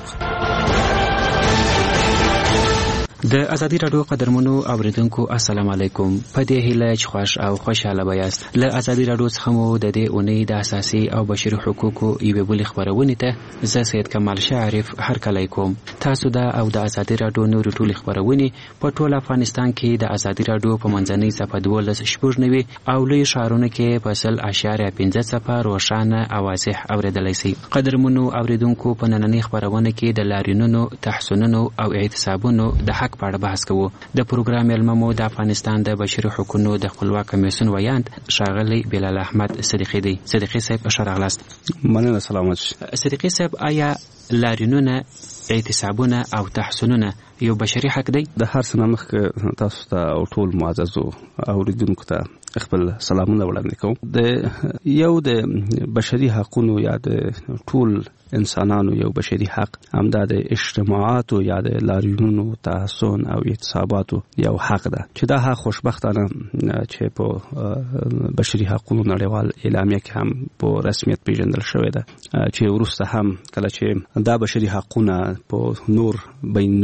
د ازادي راډیو قدرمنو اوریدونکو السلام علیکم. په دې هیله چې خوښ او خوشاله وایاست. له ازادي راډیو څخه مو د دې اونۍ د اساسي او بشري حقوقو یوې بلې خبرونه ته زه سید کمال شعرف هرکلی کوم. تاسو دا او د ازادي راډیو نور ټول خبرونه په ټول افغانستان کې د ازادي راډیو په منځنۍ صفحه دولس شپږ نوي او لوی ښارونو کې په سل اشاریه پنځه صفحه روښانه او واضح اوریدلای شئ. قدرمنو اوریدونکو په نننۍ خبرونه کې د لاریونونو، تحصینونو او اعتصابونو د حق په اړه بحث کوو. د پروګرام علممو د افغانستان د بشري حقوقو د خپلواک کمیسیون ویاند ښاغلی بلال احمد صدیقی دی. صدیقی صاحب ښه راغلاست. مننه. سلامت. صدیقی صاحب، آیا لاریونونه، اعتصابونه او تحصینونه یو بشري حق دی؟ د هر څه مخکې تاسو ته او ټول معززو اوریدونکو ته خپل سلامونه وړاندې کوم. د یو د بشري حقوقو یا د ټول انسانانو یو بشري حق همدا د اجتماعاتو یا د لاریونونو، تحصن او اعتصاباتو یو حق ده چې دا حق خوشبختانه چې په بشري حقوقو نړیوال اعلامیه کې هم په رسمیت پیژندل شوی ده چې وروسته هم کله چې دا بشري حقونه په نور بین المللي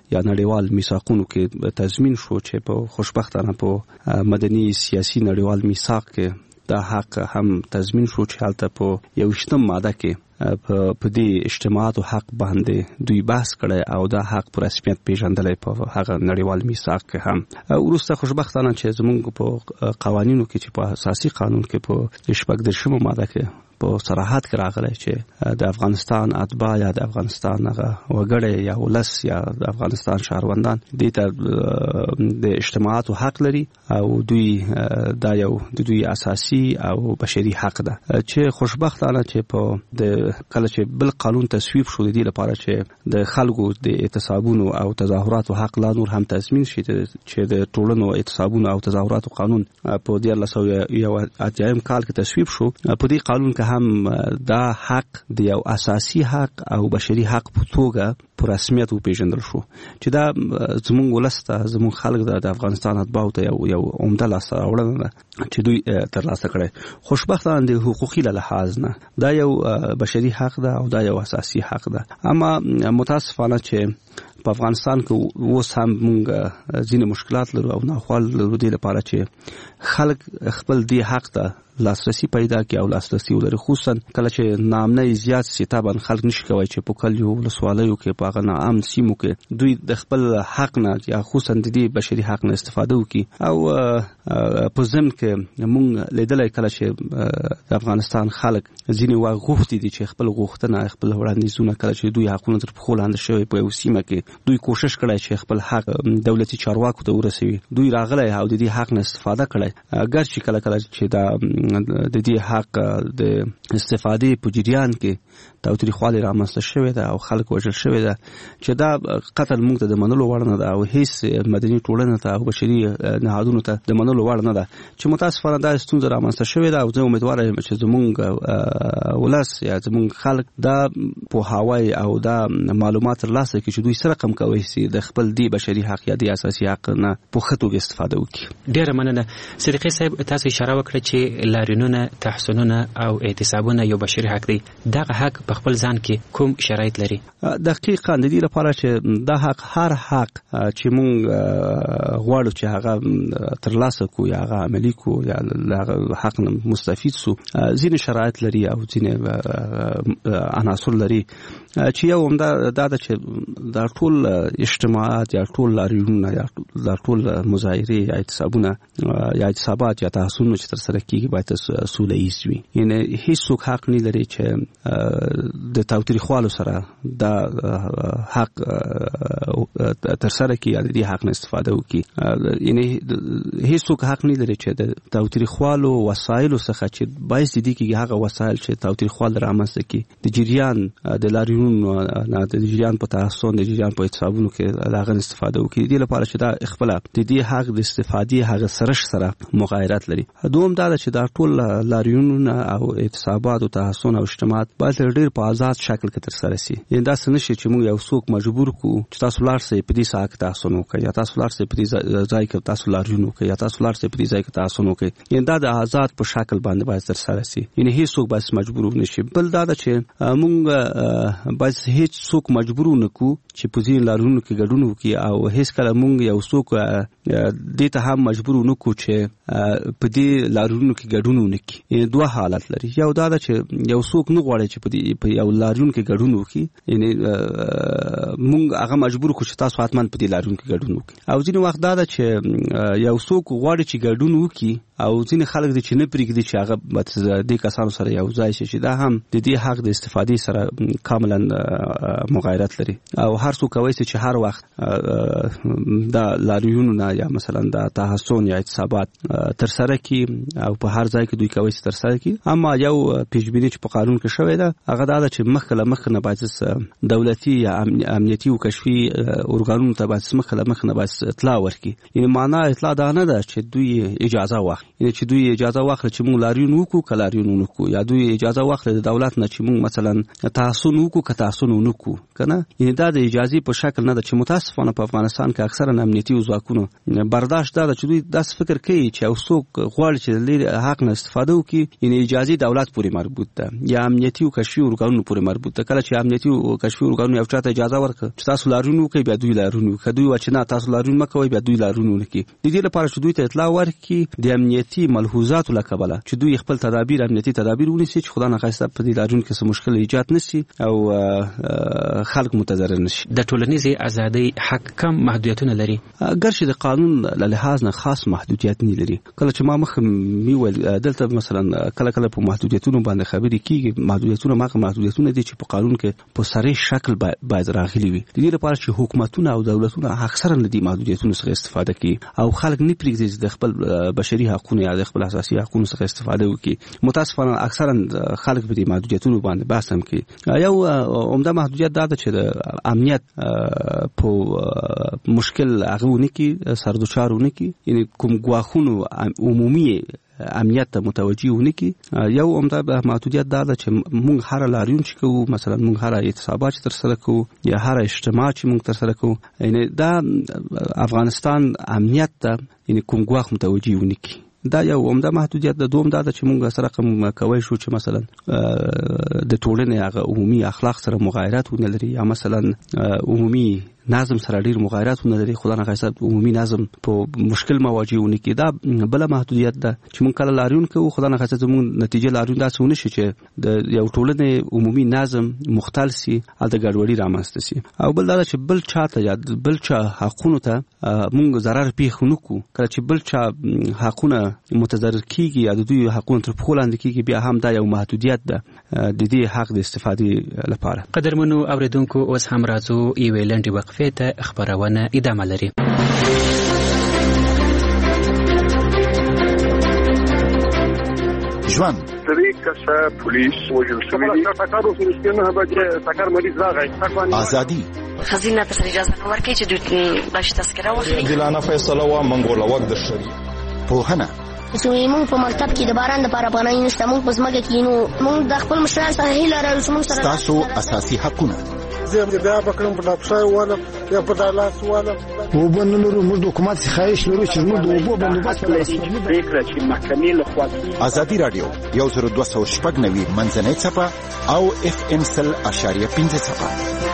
یا نړیوال میثاقونو کې تضمین شو چې په خوشبختانه په مدني سیاسي نړیوال میثاق کې دا حق هم تضمین شو چې حالت په یو شتم ماده کې په دې اجتماعات او حق باندې دوی بحث کړي او دا حق پر رسمیت پیژندلې په هغه نړیوال میثاق کې هم ورسته خوشبختانه چې زمونږ په قوانینو کې چې په اساسي قانون کې په شپږ درشمه ماده کې په صراحت کې راغلی چې د افغانستان اتباع یا د افغانستان هغه وګړي یا ولس یا د افغانستان شهروندان دې ته د اجتماعات حق لري او دوی دا یو د دوی اساسي او بشري حق ده چې خوشبختانه چې په د کله چې بل قانون تصویب شو د دې لپاره چې د خلکو د اعتصابونو او تظاهراتو حق لا نور هم تضمین شي چې د ټولنو اعتصابونو او تظاهراتو قانون په دیارلس سوه یو اتیا کال کې تصویب شو. په دې قانون کې هم دا حق د یو اساسي حق او بشري حق په توګه پر رسمیت وپیژندل شو چې دا زموږ ولسته زموږ خلک د افغانستان اتباع ته یو یو عمده لاسته راوړنه چې دوی ترلاسه کړي. خوشبختانه د حقوقي لحاظ نه دا یو بشري حق ده او دا یو اساسي حق ده. اما متاسفانه چې په افغانستان کې اوس هم موږ ځینې مشکلات لرو او ناخوال لرو دې لپاره چې خلک خپل دې حق ته لاسرسي پیدا کړي او لاسرسي ولري، خصوصا کله چې نامنه زیات سي طبعا خلک نشي کوي چې په کلیو ولسوالیو کې په هغه ناام سیمو کې دوی د خپل حق نه یا خصوصا د دې بشري حق نه استفاده وکړي. او په ضمن کې موږ لیدلای کله چې د افغانستان خلک ځینې وخت غوښتي دي چې خپل غوښتنه خپل وړاندیزونه کله چې دوی حقونه تر پښو لاندې شوی په یو سیمه کې دوی کوشش کړی چې خپل حق دولتي چارواکو ته ورسوي، دوی راغلی او د دې حق نه استفاده کړی. اگر چې کله کله چې دا د دې حق د استفادې په جریان کې تاوتریخوالی رامنځته شوی ده او خلک وژل شوی ده چې دا قتل موږ ته د منلو وړ نه ده او هیڅ مدني ټولنه ته او بشري نهادونو ته د منلو وړ نه ده چې متاسفانه دا ستونزه رامنځته شوې ده. او زه امیدواره یم چې زموږ ولس یا زموږ خلک دا پوهاوی او دا معلومات ترلاسه کړي چې دوی سره کم کوي چې د خپل دی بشري حق یا د اساسي حق نه په ښه توګه استفاده وکړي. ډېره مننه صدیقي صاحب، تاسو اشاره وکړه چې لارینونه، تحصیلونه او اعتصابونه یو بشري حق دی. دغه حق په خپل ځان کې کوم شرایط لري؟ دقیقاً د دې لپاره چې دا حق هر حق چې موږ غواړو چې هغه ترلاسه کو یا هغه عملي کو یا هغه حق نه مستفید سو ځینې شرایط لري او ځینې عناصر لري چې یو هم دا د چې دا ټول اجتماعات یا ټول لارینونه یا دا ټول مظاهرې یا اعتصابونه یا اعتصابات یا تحصیلونه چې تر سره کیږي باید سوله ییز وي. یعنی هیڅوک حق نه لري چې د تاوتریخوالو سره دا حق تر سره کیږي یا د دې حق نه استفاده وکړي. یعنی هیڅوک حق نه لري چې د تاوتریخوالو وسایلو څخه چې باید دې کیږي هغه وسایل چې تاوتریخوال رامنځته کړي د جریان د لارینونو نه د جریان په تحصیل د جریان په اعتصابونو کې لاغه استفاده وکړي. دې لپاره چې دا خپل د دې حق د استفادې هغه سرش سره مغایرت لري. دوم دا چې دا ټول لارینونه او اعتصابات او تحصیل او اجتماعات باید ډېر په آزاد شکل کې تر سره شي. یعنی دا څه نشي چې موږ یو څوک مجبور کو چې تاسو لار سي په دې ساعت کې تحصیل وکړئ یا تاسو لار سي په دې ځای کې تاسو لارینو کې یا تاسو لار سي په دې ځای کې تحصیل وکړئ. یعنی دا د آزاد په شکل باندې باید تر سره شي. یعنی هیڅ څوک باید مجبور نشي. بل دا چې موږ باید هیڅ څوک مجبور نه کو چې په دې لارونو کې ګډون وکړي او هیڅ کله موږ یو څوک دې ته هم مجبور نه کو چې په دې لارونو کې ګډون ونه کړي. یعنی دوه حالت لري. یو دا چې یو څوک نه غواړي چې په دې په یو لارونو کې ګډون وکړي، یعنی موږ هغه مجبور کو چې تاسو حتمان په دې لارونو کې ګډون وکړي. او ځینې وخت دا چې یو څوک غواړي چې ګډون وکړي او ځینې خلک دي چې نه پرېږدي چې هغه د کسانو سره یو ځای شي چې دا هم د دې حق د استفادې سره کاملا مغایرت لري. او هر څوک کوي چې هر وخت دا لاریونو نه یا مثلا دا تحصیل یا اعتصابات تر سره کی او په هر ځای کې دوی کوي چې تر سره کی. اما یو پیشبینی چې په قانون کې شوی ده هغه دا چې مخکله مخکنه باید دولتي یا امنیتي او کشفي ارګانونو ته باید مخکله مخکنه باید اطلاع ورکړي. یعنی معنا اطلاع دا نه ده چې دوی اجازه واخلي یعنی چې دوی اجازه واخلي چې موږ لاریون وکړو که لاریون ونه کړو، یا دوی اجازه واخلي د دولت نه چې موږ مثلا تحصن وکړو که تحصن ونه کړو کنه. یعنی دا د اجازه په شکل نه ده چې متاسفانه په افغانستان کې اکثرا امنیتي ځواکونو برداشت دا چې دوی داس فکر کوي چې او څوک غواړي چې د حق نه استفاده وکړي، یعنی اجازه دولت پورې مربوط ده یا امنیتي او کشفي ارګانونو پورې مربوط ده. کله چې امنیتي او کشفي ارګانونو یو چاته اجازه ورکړي چې تاسو لاریون وکړئ بیا دوی لاریون وکړي، دوی و چې نه تاسو لاریون مکوئ بیا دوی لاریون وکړي. د دې لپاره چې دوی ته اطلاع ورکړي د امنیتي ملحوظاتو له کبله چې دوی خپل تدابیر امنیتي تدابیر ونیسي چې خدای نخواسته په دې لاریون کې څه مشکل ایجاد نشي او خلک متضرر نشي. د ټولنیزې ازادۍ حق کم محدودیتونه لري، ګرچې د قانون له لحاظ نه خاص محدودیت نه لري. کله چې ما مخ میول دلته مثلا کله کله په محدودیتونو باندې خبرې کیږي، محدودیتونه ماغه محدودیتونه دي چې په قانون کې په صریح شکل باید راغلي وي. د دې لپاره چې حکومتونه او دولتونه اکثرا د دې محدودیتونو څخه استفاده کوي او خلک نه پریږدي چې د خپل بشري حقوقو یا د خپل اساسي حقوقو څخه استفاده وکړي. متاسفانه اکثرا خلک په دې محدودیتونو باندې بحث هم کوي. یو عمده محدودیت دا ده چې د امنیت په مشکل هغه کې سردوچارونه کې، یعنی کوم ګواښونو عمومي امنیت ته متوجي ونه کی. یو عمده محدودیت دا ده چې موږ هر لاریون چې کوو، مثلا موږ هر اعتصابات چې تر سره کوو یا هر اجتماع چې موږ تر سره کوو، یعنی دا افغانستان امنیت ته یعنی کوم ګواښ متوجي ونه کی. دا یو عمده محدودیت ده. دوم دا ده چې موږ سره کوم کوي شو چې مثلا د ټولنې هغه عمومي اخلاق سره مغایرات ونه لري یا مثلا عمومي نظم سره ډیر مغایرات نه لري، خدای نخواسته عمومي نظم په مشکل مواجهونه کې. دا بل محدودیت ده چې موږ کله لاریون کوو، خدای نخواسته زموږ نتیجه لاریون داسې ونه شي چې د یو ټولنې عمومي نظم مختل سي او د ګډوډي رامنځته سي. او بل دا چې بل چاته یا بل چا حقونو ته موږ ضرر پیښ نه کړو. کله چې بل چا حقونه متضرر کیږي یا د دوی حقونه تر پښو لاندې کیږي، بیا هم دا یو محدودیت ده د دې حق د استفادې لپاره. قدرمنو اوریدونکو، اوس هم راځو یوې لنډې وقفې ته، خبرونه ادامه لري. ژوند طریقه پولیس وجل شوی تاکارو سنسکنه به تاکار مریض راغی ازادي خزینه ته اجازه ورکړي چې دوی باش تذکره واخلي. دلانه فیصله وا منګوله وخت د شری پوهنه زموږ په مکتب کې د باران د لپاره پناه نشته، موږ پس مګه کینو، موږ د خپل مشران سره هیله لرو چې موږ سره تاسو اساسي حقونه زه بیا بکرم په لپسای ولا یا په دالاس ولا و بنلو موږ حکومت خواهش لرو چې موږ د وبو بندوبست فکر چې محکمې له خوا ازادي رادیو یو زر دوه سوه شپږ نوي منځنۍ صفه او اف ام سل اشاریه پنځه صفه.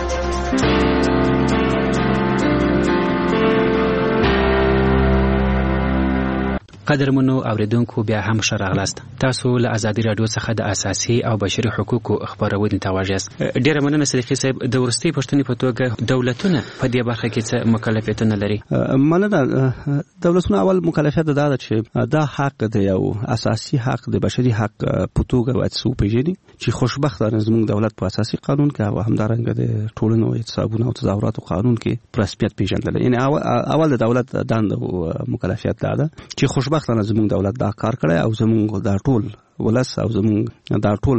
قدرمنو اوریدونکو، بیا هم ښه راغلاست. تاسو له ازادي رادیو څخه د اساسي او بشري حقوقو خبرونه ته واجاست. ډیره مننه صدیقي صاحب. د ورستي پښتني په توګه دولتونه په دې برخه کې څه مکلفیتونه لري؟ مننه. دولتونه اول مکلفیت دا ده چې دا حق د یو اساسي حق د بشري حق په توګه باید څو پیژني چې خوشبختانه زموږ دولت په اساسي قانون کې او همدارنګه د ټولنو اعتصابونو او تظاهراتو قانون کې په رسمیت پیژندل. یعنی اول د دولت دنده او مکلفیت دا ده چې خوشبختانه زموږ دولت دا کار کړی او زموږ دا ټول ولس او زموږ دا ټول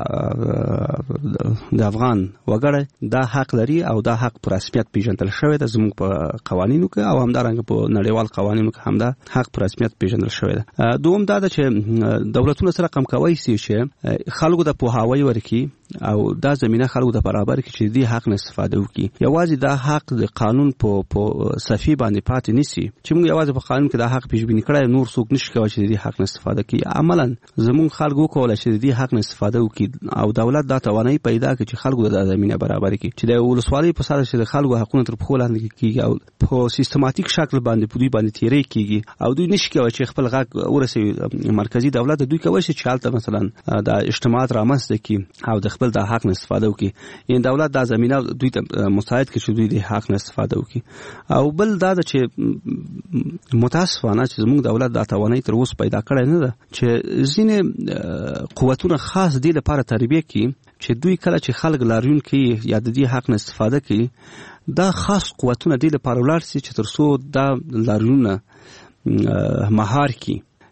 د افغان وګړي دا حق لري او دا حق په رسمیت پیژندل شوی دی زموږ په قوانینو کې او همدارنګه په نړیوال قوانینو کې هم دا حق په رسمیت پیژندل شوی دی. دوم دا ده چې دولتونه سره کم کوي چې خلکو د پوهاوی ورکړي او دا زمينه خلکو د برابر کې چې دې حق نه استفاده وکړي. یوازې دا حق د قانون په په صفي باندې پاتې نشي چې موږ یوازې په قانون کې دا حق پیژبینی کړای، نور څوک نشي کولی چې دې حق نه استفاده کړي. عملاً زموږ خلکو کولای چې دې حق نه استفاده وکړي او دولت دا توانایي پیدا کړي چې خلکو د زمينه برابر کړي چې د ولسوالۍ په سر چې د خلکو حقونه تر پښو لاندې کیږي او په سیستماتیک شکل باندې په دوی باندې تیری کیږي او دوی نشي کولی چې خپل غږ ورسوي مرکزی دولت. دوی کولی چې حالت مثلا د اجتماعات رامنځته کړي او د خپل د حق نه استفاده وکړي. این دولت دا زمينه دوی ته مساعد کړي چې دوی د حق نه استفاده وکړي. او بل دا چې متاسفانه چې زموږ دولت دا توانایي تر اوسه پیدا کړې نه ده چې ځینې قوتونه خاص دي لپاره تربیه کړي چې دوی کله چې خلک لاریون کوي یا د دې حق نه استفاده کوي، دا خاص قوتونه دي لپاره ولاړ سي چې تر څو دا لاریونه مهار کړي.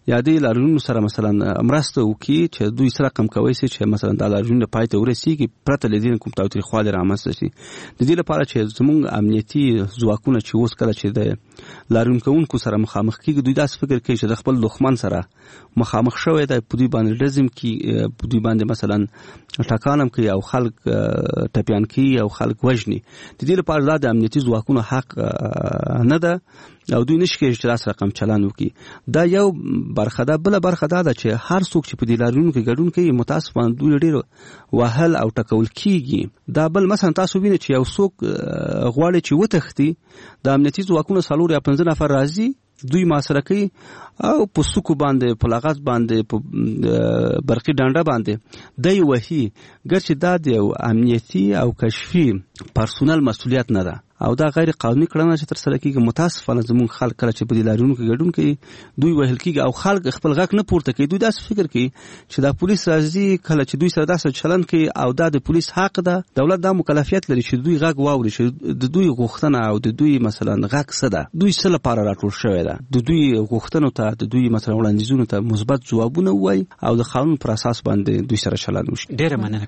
یا د لارونو سره مثلا مرسته وکړي چې دوی سره کم کوي چې مثلا د لارونو پای ته ورسیږي پرته لدین کوم تاوتریخوالی رامنځته شي. د دې لپاره چې زموږ امنیتي ځواکونه چې اوس کله چې د لارونکو سره مخامخ کیږي دوی داس فکر کوي چې د خپل دښمن سره مخامخ شوی دی، په دوی باندې لازم کی په دوی باندې مثلا ټاکانم کوي او خلک ټپیان کوي او خلک وژني. د دې لپاره دا د امنیتي ځواکونو حق نه ده او دوی نشي کېږي چې داس رقم چلان وکړي. دا یو برخه ده. بله برخه دا ده چې هر څوک چې په دې لارونو کې ګډون کوي متاسفانه دوی ډېر وهل او ټکول کیږي. دا بل مثلا تاسو وینئ چې یو څوک غواړي چې وتښتي، د امنیتي ځواکونو څلور یا پنځه نفر راځي، دوی محاصره کوي او په سوکو باندې په لغت باندې په برقي ډانډه باندې دی وهي، ګرچې دا د یو امنیتي او کشفي پرسونل مسؤلیت نه ده او دا غیر قانوني کړنه چې تر سره کیږي. متاسفانه زموږ خلک کله چې په دې لارونو کې ګډون کوي دوی وهل کیږي او خلک خپل غږ نه پورته کوي. دوی داسې فکر کوي چې دا پولیس راځي کله چې دوی سره داسې چلن کوي او دا د پولیس حق ده. دولت دا مکلفیت لري چې دوی غږ واوري، چې د دوی غوښتنه او د دوی مثلا غږ څه ده، دوی څه لپاره راټول شوی ده، د دوی غوښتنو ته د دوی مثلا وړاندیزونو ته مثبت ځوابونه وایي او د قانون پر اساس باندې دوی سره چلن وشي. ډیره مننه.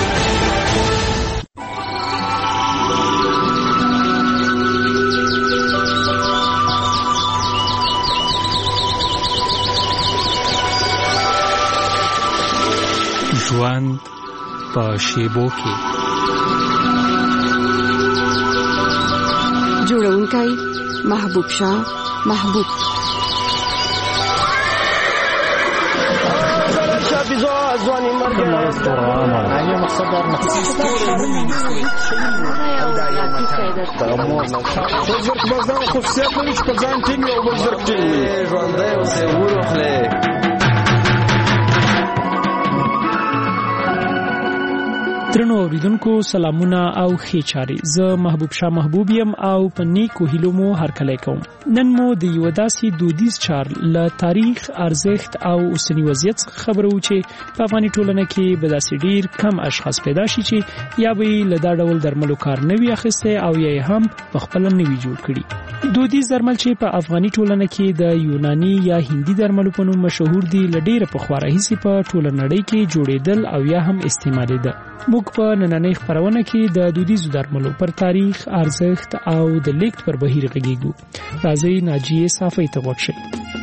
ژوند په شیبو کې. جوړونکی محبوب شاه محبوب. ځواني مرګ نه مقصد دا وزرک بازار خصوصیت لري چې په ځان ټیم یو وزرک ټیم ژوندی اوسئ وروخلئ. درنو اوریدونکو سلامونه او ښې چارې. زه محبوب شاه محبوب یم او په نیکو هیلو مو هرکلی کوم. نن مو د یو داسې دودیز چار له تاریخ، ارزښت او اوسنی وضعیت څخه خبرو چې په افغاني ټولنه کې به داسې ډیر کم اشخاص پیدا شي چې یا به له دا ډول درملو کار نه وي اخیستی او یا هم په خپله نه وي جوړ کړي. دودیز درمل چې په افغاني ټولنه کې د یوناني یا هندي درملو په نوم مشهور دي، له ډیره پخوا راهیسې په ټوله نړۍ کې جوړېدل او یا هم استعمالېده. موږ په نننۍ خپرونه کې د دودیزو درملو پر تاریخ، ارزښت او د لیږد پر بهیر غږیږو. راځئ ناجیې صافۍ ته غوږ شئ.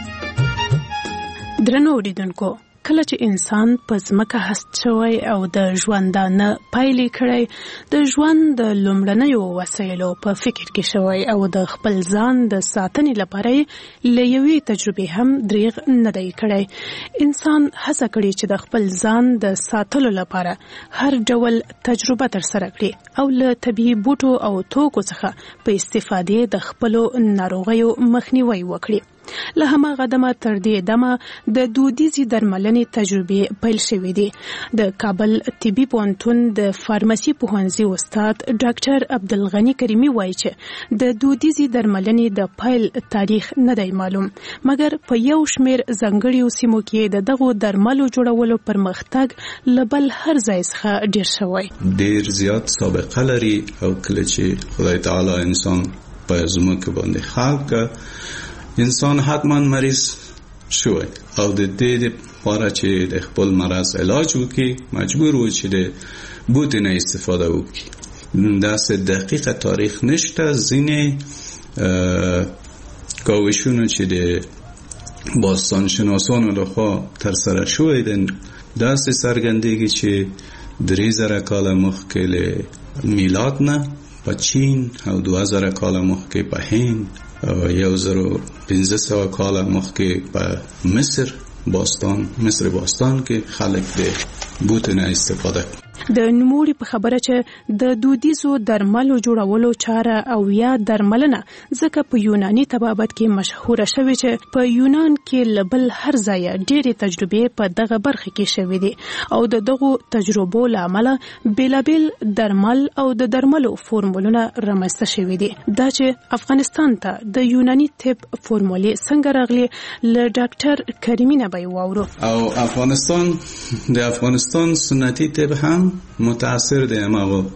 درنو اوریدونکو، کله چې انسان په ځمکه هست شوی او د ژوندانه پایلې کړی، د ژوند د لومړنیو وسایلو په فکر کې شوی او د خپل ځان د ساتنې لپاره له یوې تجربې هم دریغ نه دی کړی. انسان هڅه کړې چې د خپل ځان د ساتلو لپاره هر ډول تجربه ترسره کړي او له طبیعي بوټو او توکو څخه په استفادې د خپلو ناروغیو مخنیوي وکړي. له هماغه دمه تر دې دمه د دودیزي درملنې تجربې پیل شوې دي. د کابل طبي پوهنتون د فارمسي پوهنځي استاد ډاکټر عبدالغني کریمي وایي چې د دودیزي درملنې د پیل تاریخ نه دی معلوم، مګر په یو شمېر ځانګړیو سیمو کې د دغو درملو جوړولو پرمختګ له بل هر ځای څخه ډیر شوی. ډیر زیات سابقه لري او کله چې خدای تعالی انسان په ځمکه باندې خلق انسان حتما مریض شوی او د دې لپاره چې د خپل مرض علاج وکړي مجبور و چې د بوټ نه استفاده وکړي. داسې دقیق تاریخ نشته. ځینې کاوشونه چې د باستان شناسانو لخوا ترسره شوی دي داسې څرګندېږي چې درې زره کاله مخکې له میلاد نه په چین او دوه زره کاله مخکې په هند او یو زرو پنځه سوه کاله مخکې په مصر باستان مصر باستان کې خلک د بوټ نه استفاده کوي. د نوموړي په خبره چې د دودیزو درملو جوړولو چاره او یا درملنه ځکه په یوناني طبابت کې مشهوره شوې چې په یونان کې لبل هر ځای ډېرې تجربې په دغه برخه کې شوې دي او د دغو تجربو له امله بیلابیل درمل او د درملو فورمولونه رامنځته شوي دي. دا چې افغانستان ته د یوناني طب فورمولې څنګه راغلي له ډاکټر کریمي نه به واورو. او افغانستان د افغانستان سنتي طب هم متاثر دی هماغو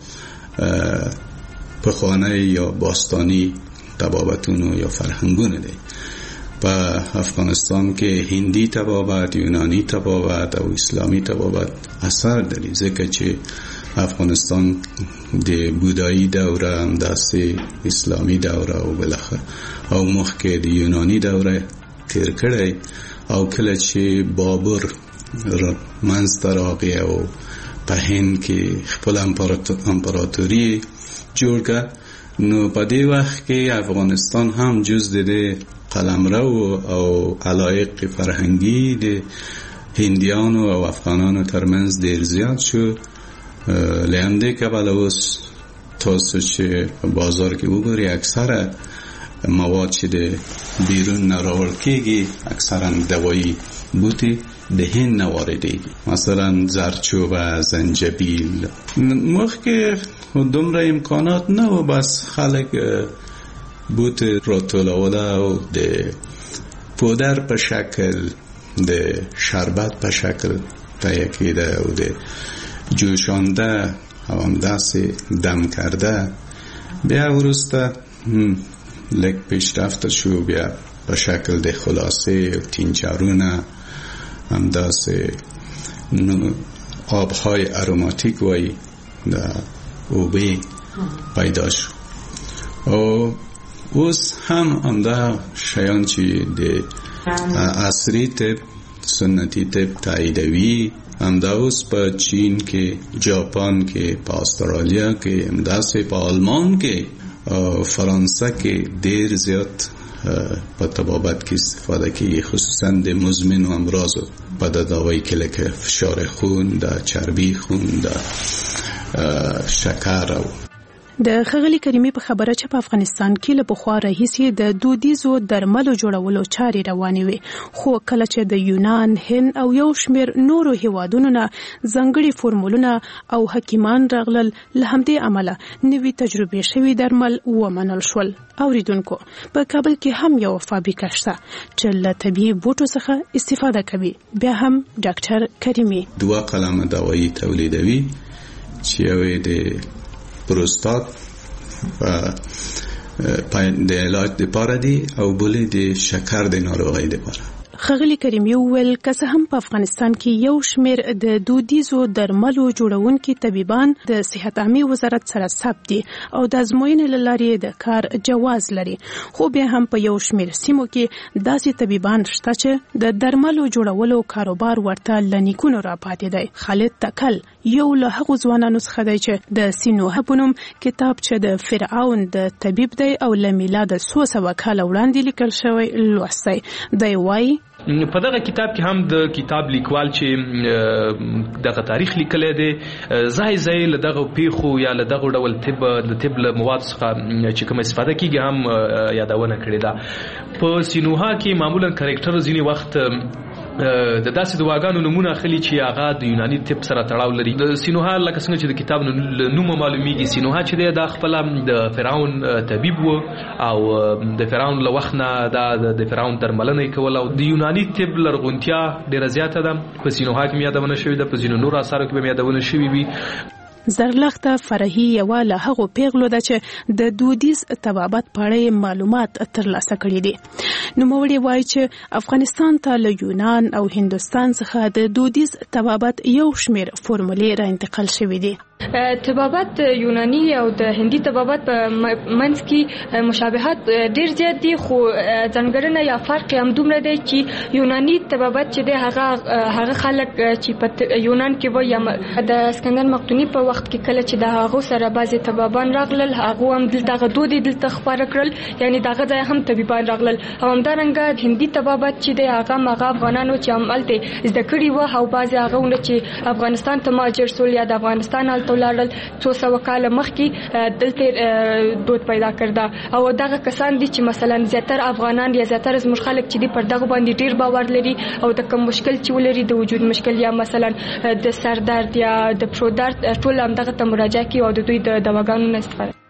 پخوانی یا باستانی طبابتونو یا فرهنگونه دی. په افغانستان کې هندي طبابت، یونانی طبابت او اسلامی طبابت اثر لري، ځکه چې افغانستان د بودایی دوره هم داسې اسلامی دوره او بلخه او مخکې د یونانی دوره تیر کړی او کله چې بابر منځته راغی او په هند کې خپل امپراتوري جوړ کړ، نو په دې وخت کې افغانستان هم جز د قلمرو او علایق فرهنګي د هندیانو او افغانانو ترمنځ ډیر زیات شو. لیندې کبل اوس تاسو چې په بازار کې وګورئ اکثره مواد چې د بیرون نه راوړل کېږي اکثرا دوایي بوټي د هند نه واردېږي، مثلا زردچوبه، زنجبیل. مخکې دومره امکانات نه و، بس خلک بوټ راټولوله او د پودر په شکل د شربت په شکل تهیه کېده او د جوشانده او همداسې دم کرده. بیا وروسته لږ پیشرفته شو، بیا په شکل د خلاصه او تینچرونه، همداسې آبهای اروماتیک وای د اوبه پیدا شو. او اوس هم همدا شیان چې د عصری طب سنتی طب تاییدوي، همدا اوس په چین کې، جاپان کې، په استرالیا کې، همداسې په آلمان کې، فرانسه کې ډیر زیات په طبابت کې استفاده کیږي، خصوصا د مزمن امراض په دوايي کې لکه فشار خون، د چربي خون، د شکر. او د خغلی کریمي په خبره چې په افغانستان کې له پخوا راهیسې د دودیزو درملو جوړولو چارې روانې وي، خو کله چې د یونان، هند او یو شمېر نورو هیوادونو نه ځانګړي فورمولونه او حکیمان راغلل، له همدې امله نوي تجربې شوي درمل ومنل شول. اوریدونکو، په کابل کې هم یو فابریکه شته چې له طبیعي بوټو څخه استفاده کوي. بیا هم ډاکټر کریمي دوه قلمه دوايي تولیدوي چې یو د پروستات د علاج لپاره دی او بلې د شکر د ناروغۍ لپاره. خغلی کریمي وویل که څه هم په افغانستان کې یو شمېر د دودیزو درملو جوړونکي طبيبان د صحت عامه وزارت سره ثبت دي او د ازموینې له لارې د کار جواز لري، خو بیا هم په یو شمېر سیمو کې داسې طبيبان شته چې د درملو جوړولو کاروبار ورته لنیکونو را پاتې دی. خالد تکل یو له هغو ځوانانو څخه دی چې د سینوهه په نوم کتاب چې د فرعون د طبيب دی او له میلاده څو سوه کاله وړاندې لیکل شوی لوستی. دی وایي په دغه کتاب کې هم د کتاب لیکوال چې دغه تاریخ لیکلی دی، ځای ځای له دغه پیښو یا له دغه ډول طب د طب له مواد څخه چې کوم استفاده کیږي هم یادونه کړې ده. په سینوها کې معمولا کریکټر ځینې وخت د داسې دواګانو نمونه اخلي چې هغه د یوناني طب سره تړاو لري. د سینوها لکه څنګه چې د کتاب نوم معلومیږي، سینوها چې دی دا خپل د فرعون طبيب و او د فرعون له وخت نه دا د فرعون درملنه کول او د یوناني طب لرغونتیا ډیره زیاته ده. په سینوها کې یادونه شوې ده، په ځینو نور اثارو کې یادونه شوې وي. زرلخته فرهي یو له هغو پیغلو ده چې د دودیز طبابت په اړه معلومات ترلاسه کړي دي. نوموړي وایي چې افغانستان ته له یونان او هندوستان څخه د دودیز طبابت یو شمېر فورمولې را انتقال شوي دي. طبابت یونانی او د هندي طبابت په منځ کې مشابهت ډیر زیات دي، خو ځانګړنه یا فرق هم دومره دی چې یونانی طبابت چې دی هغه هغه خلک چې په یونان کې و یا د اسکندر مقدوني په وخت کې کله چې د هغه سره بعضي طبابان راغلل، هغه هم دلته دودي دلته خبره کړل، یعنی دغه ځای هم طبيبان راغلل. او همدارنګه هندي طبابت چې دی هغه مغه افغانانو چې عملته زده کړي و او بعضي هغه چې افغانستان ته مهاجر شول یا د افغانستان ولرل څو سوه کاله مخکې دلته دود پیدا کړه. او دغه کسان دي چې مثلا زیاتره افغانان یا زیاتره زموږ خلک چې دي پر دغه باندې ډیر باور لري او د کوم مشکل چې ولري د وجود مشکل یا مثلا د سر درد یا د پښو درد ټول هم دغه ته مراجعه کوي او د دوی د دواګانو نه استفاده.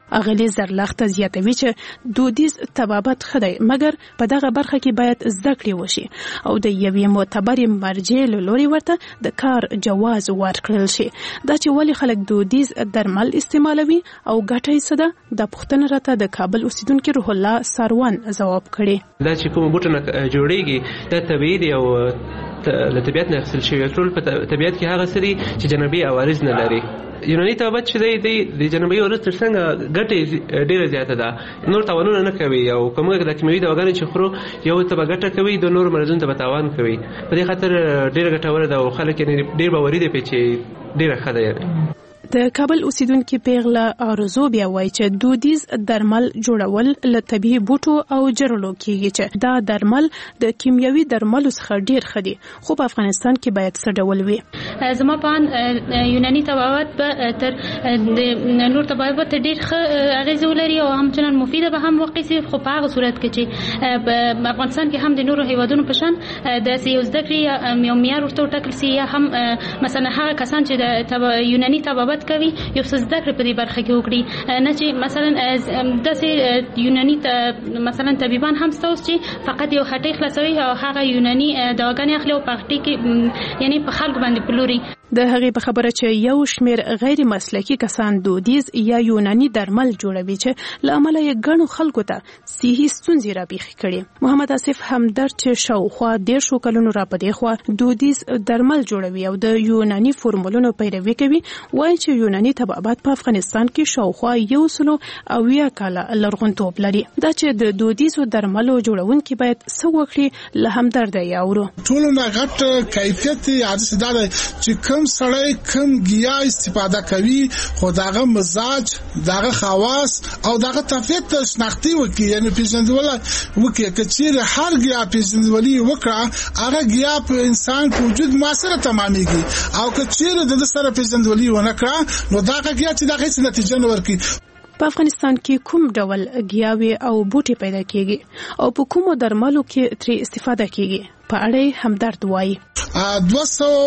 اغلی زرلخت زیاتوي چې دودیز طبابت خدای مګر په دغه برخه کې باید زده کړې وشي او د یوې معتبرې مرجع له لوري ورته د کار جواز ورکړل شي. دا چې ولې خلک دودیز درمل استعمالوي او ګټه یې څه ده د پوښتنه راته د کابل اوسیدونکي روح الله ساروان ځواب کړي. دا چې کوم بوټونه جوړیږي دا طبیعي دی او له طبیعت نه اخیستل شوی. ټول په طبیعت کې هغه څه دي چې جانبي عوارض نه لري. یوناني طبابت چې دی د جانبي عوارض تر څنګه ګټه ډیره زیاته ده، نور تاوانونه نه کوي او کومه د کیمیاوي دواګانې چې خورو یو ته به ګټه کوي د نور مرزونو ته به تاوان کوي. په دې خاطر ډیره ګټوره ده او خلک یې ډیر باوري دي چې ډیره ښه ده. د کابل اوسیدونکي پیغله ارزو بیا وایي چې دودیز درمل جوړول له طبیعي بوټو او جرلو کېږي چې دا درمل د کیمیاوي درملو څخه ډیر ښه دي، خو په افغانستان کې باید څه ډول وي. زما په یوناني طبابت به تر د نور طبابت ډیر ښه اغیزه ولري او همچنان مفیده به هم واقع شي، خو په هغه صورت کې چې په افغانستان کې هم د نورو هیوادونو په شان د یو زده کړې یو معیار ورته وټاکل شي، یا هم مثلا هغه کسان چې د یوناني طبابت کوي یو څه زده کړې په دې برخه کې وکړي، نه چې مثلا داسې یوناني مثلا طبيبان هم ستاسو چې فقط یو هټۍ خلاصوي او هغه یوناني دواګانې اخلي او په هټۍ کې یعنی په خلکو باندې پلوري. د هغې په خبره چې یو شمیر غیر مسلکي کسان دودیز یا یوناني درمل جوړوي چې له امله یې ګڼو خلکو ته صحي ستونزې راپېښې کړي. محمد آصف همدرد چې شاوخوا دېرشو کلونو راپدې خوا دودیز درمل جوړوي او د یوناني فورمولونو پیروي کوي، وایي چې یوناني طبابت په افغانستان کې شاوخوا یو سلو اویا کاله لرغونتوب لري. دا چې د دودیزو درملو جوړونکي باید څه وکړي له همدرده یې اورو. ټولو نه غټ کیفیت یې دا دی چې کم سړی کم ګیا استفاده کوي خو داغه مزاج داغه خواص او داغه طبيعت شناختی وکي، یعنی پیژندوله وکي. کچیر هر ګیا پیژندولي وکړه هغه ګیا په انسان په وجود موثره تمامېږي، او کچیر د سره پیژندولي ونه کړه نو داغه ګیا چې دغه څه نتیجه نه ورکي. په افغانستان کې کوم ډول ګیاوي او بوټي پیدا کیږي او په کومو درملو کې ترې استفاده کیږي په اړه همدرد وایي. دوه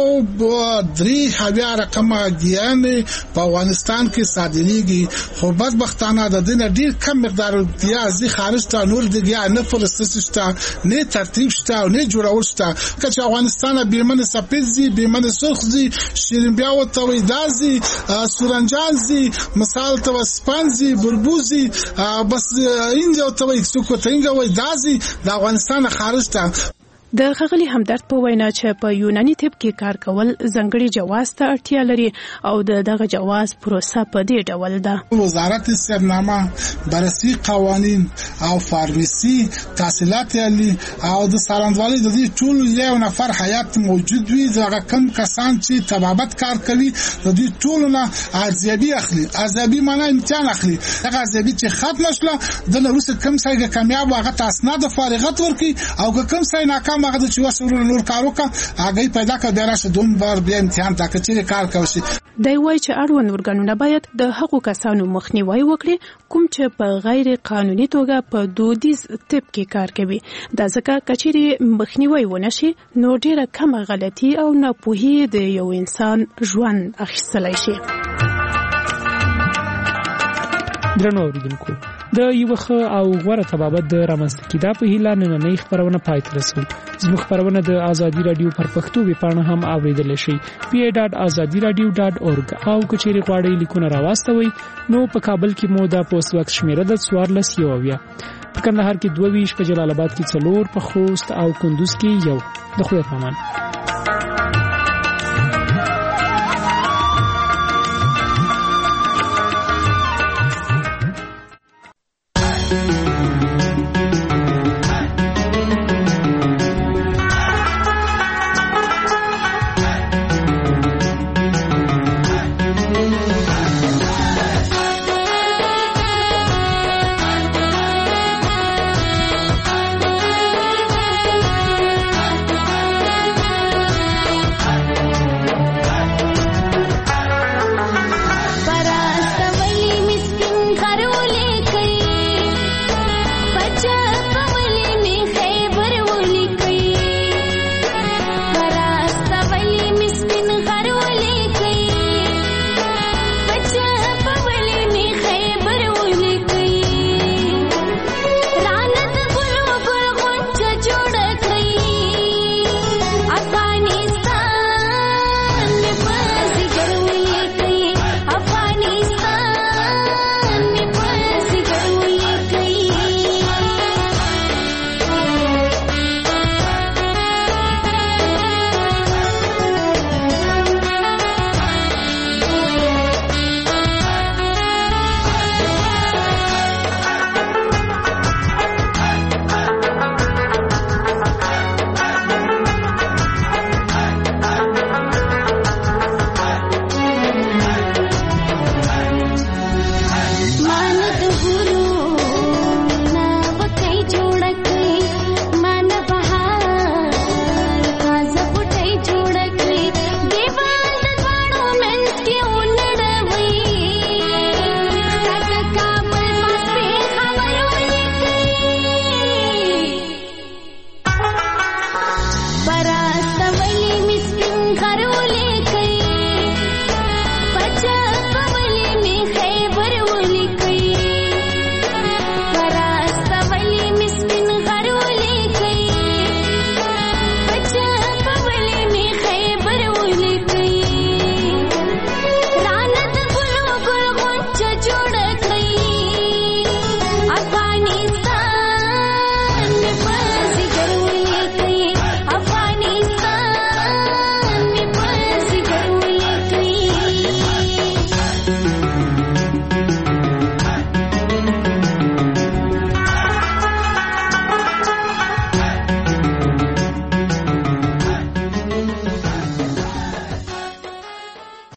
سوه درې اویا رقمه ګیانې په افغانستان کې صادریږي، خو بدبختانه د دې نه ډیر کم مقدار ګیا ځي خارج ته، نور د ګیا نه پروسس شته، نه ترتیب شته او نه جوړول شته. چې افغانستان بیمن سپید زی، بیمن سرخ زی، شیرین بیا او توي دازي، سورنجان زی، مثال تو سپانزي، بربوزي، بس اینجا توي څوک ته اینجا وای دازي د افغانستان خارج ته. د ښاغلي همدرد په وینا چې په یوناني طب کې کار کول ځانګړي جواز ته اړتیا لري او د دغه جواز پروسه په دې ډول ده. وزارت سرنامه، بررسي قوانین او فارمیسي تحصیلات عالی او د سالندوالي د دې ټول یو نفر حیات موجود وي. دغه کم کسان چې طبابت کار کوي د دې ټول نه ارزیابي اخلي. ارزیابي معنی امتحان اخلي. دغه ارزیابي چې ختم شله د نورس کم ځای کامیاب هغه تاسناد فارغت ورکي او کم ځای ناکام هغه چې وسورو نور کارو کا هغه پیدا کړ د راشه دوم بار بیا امتحان تا کچې کار کوي. دی وایي چې اړوند ورګانونه باید د هغو کسانو مخنیوي وکړي کوم چې په غیر قانوني توګه په دودیز طب کې کار کوي. دا ځکه کچېرې مخنیوي ونشي نو ډیره کمه غلطي او ناپوهي د یو انسان ژوند اخیستلای شي. درنو اوریدونکو، د یو ښه او غوره طبابت د رامنځته کېدا په هیله نننۍ خبرونه پای ته رسوو. زموږ خبرونه د ازادي رادیو پر پښتو ویبپاڼه هم اوریدلی شئ، پی ای ډاټ ازادي رادیو ډاټ اورګ. او که چیرې غواړئ لیکونه راواستوئ نو په کابل کې مو د پوسټ باکس شمیره د څوارلس یو اویا، په کندهار کې دوه ویشت، په جلال آباد کې څلور، په خوست او کندوز کې یو. د خدای په امان.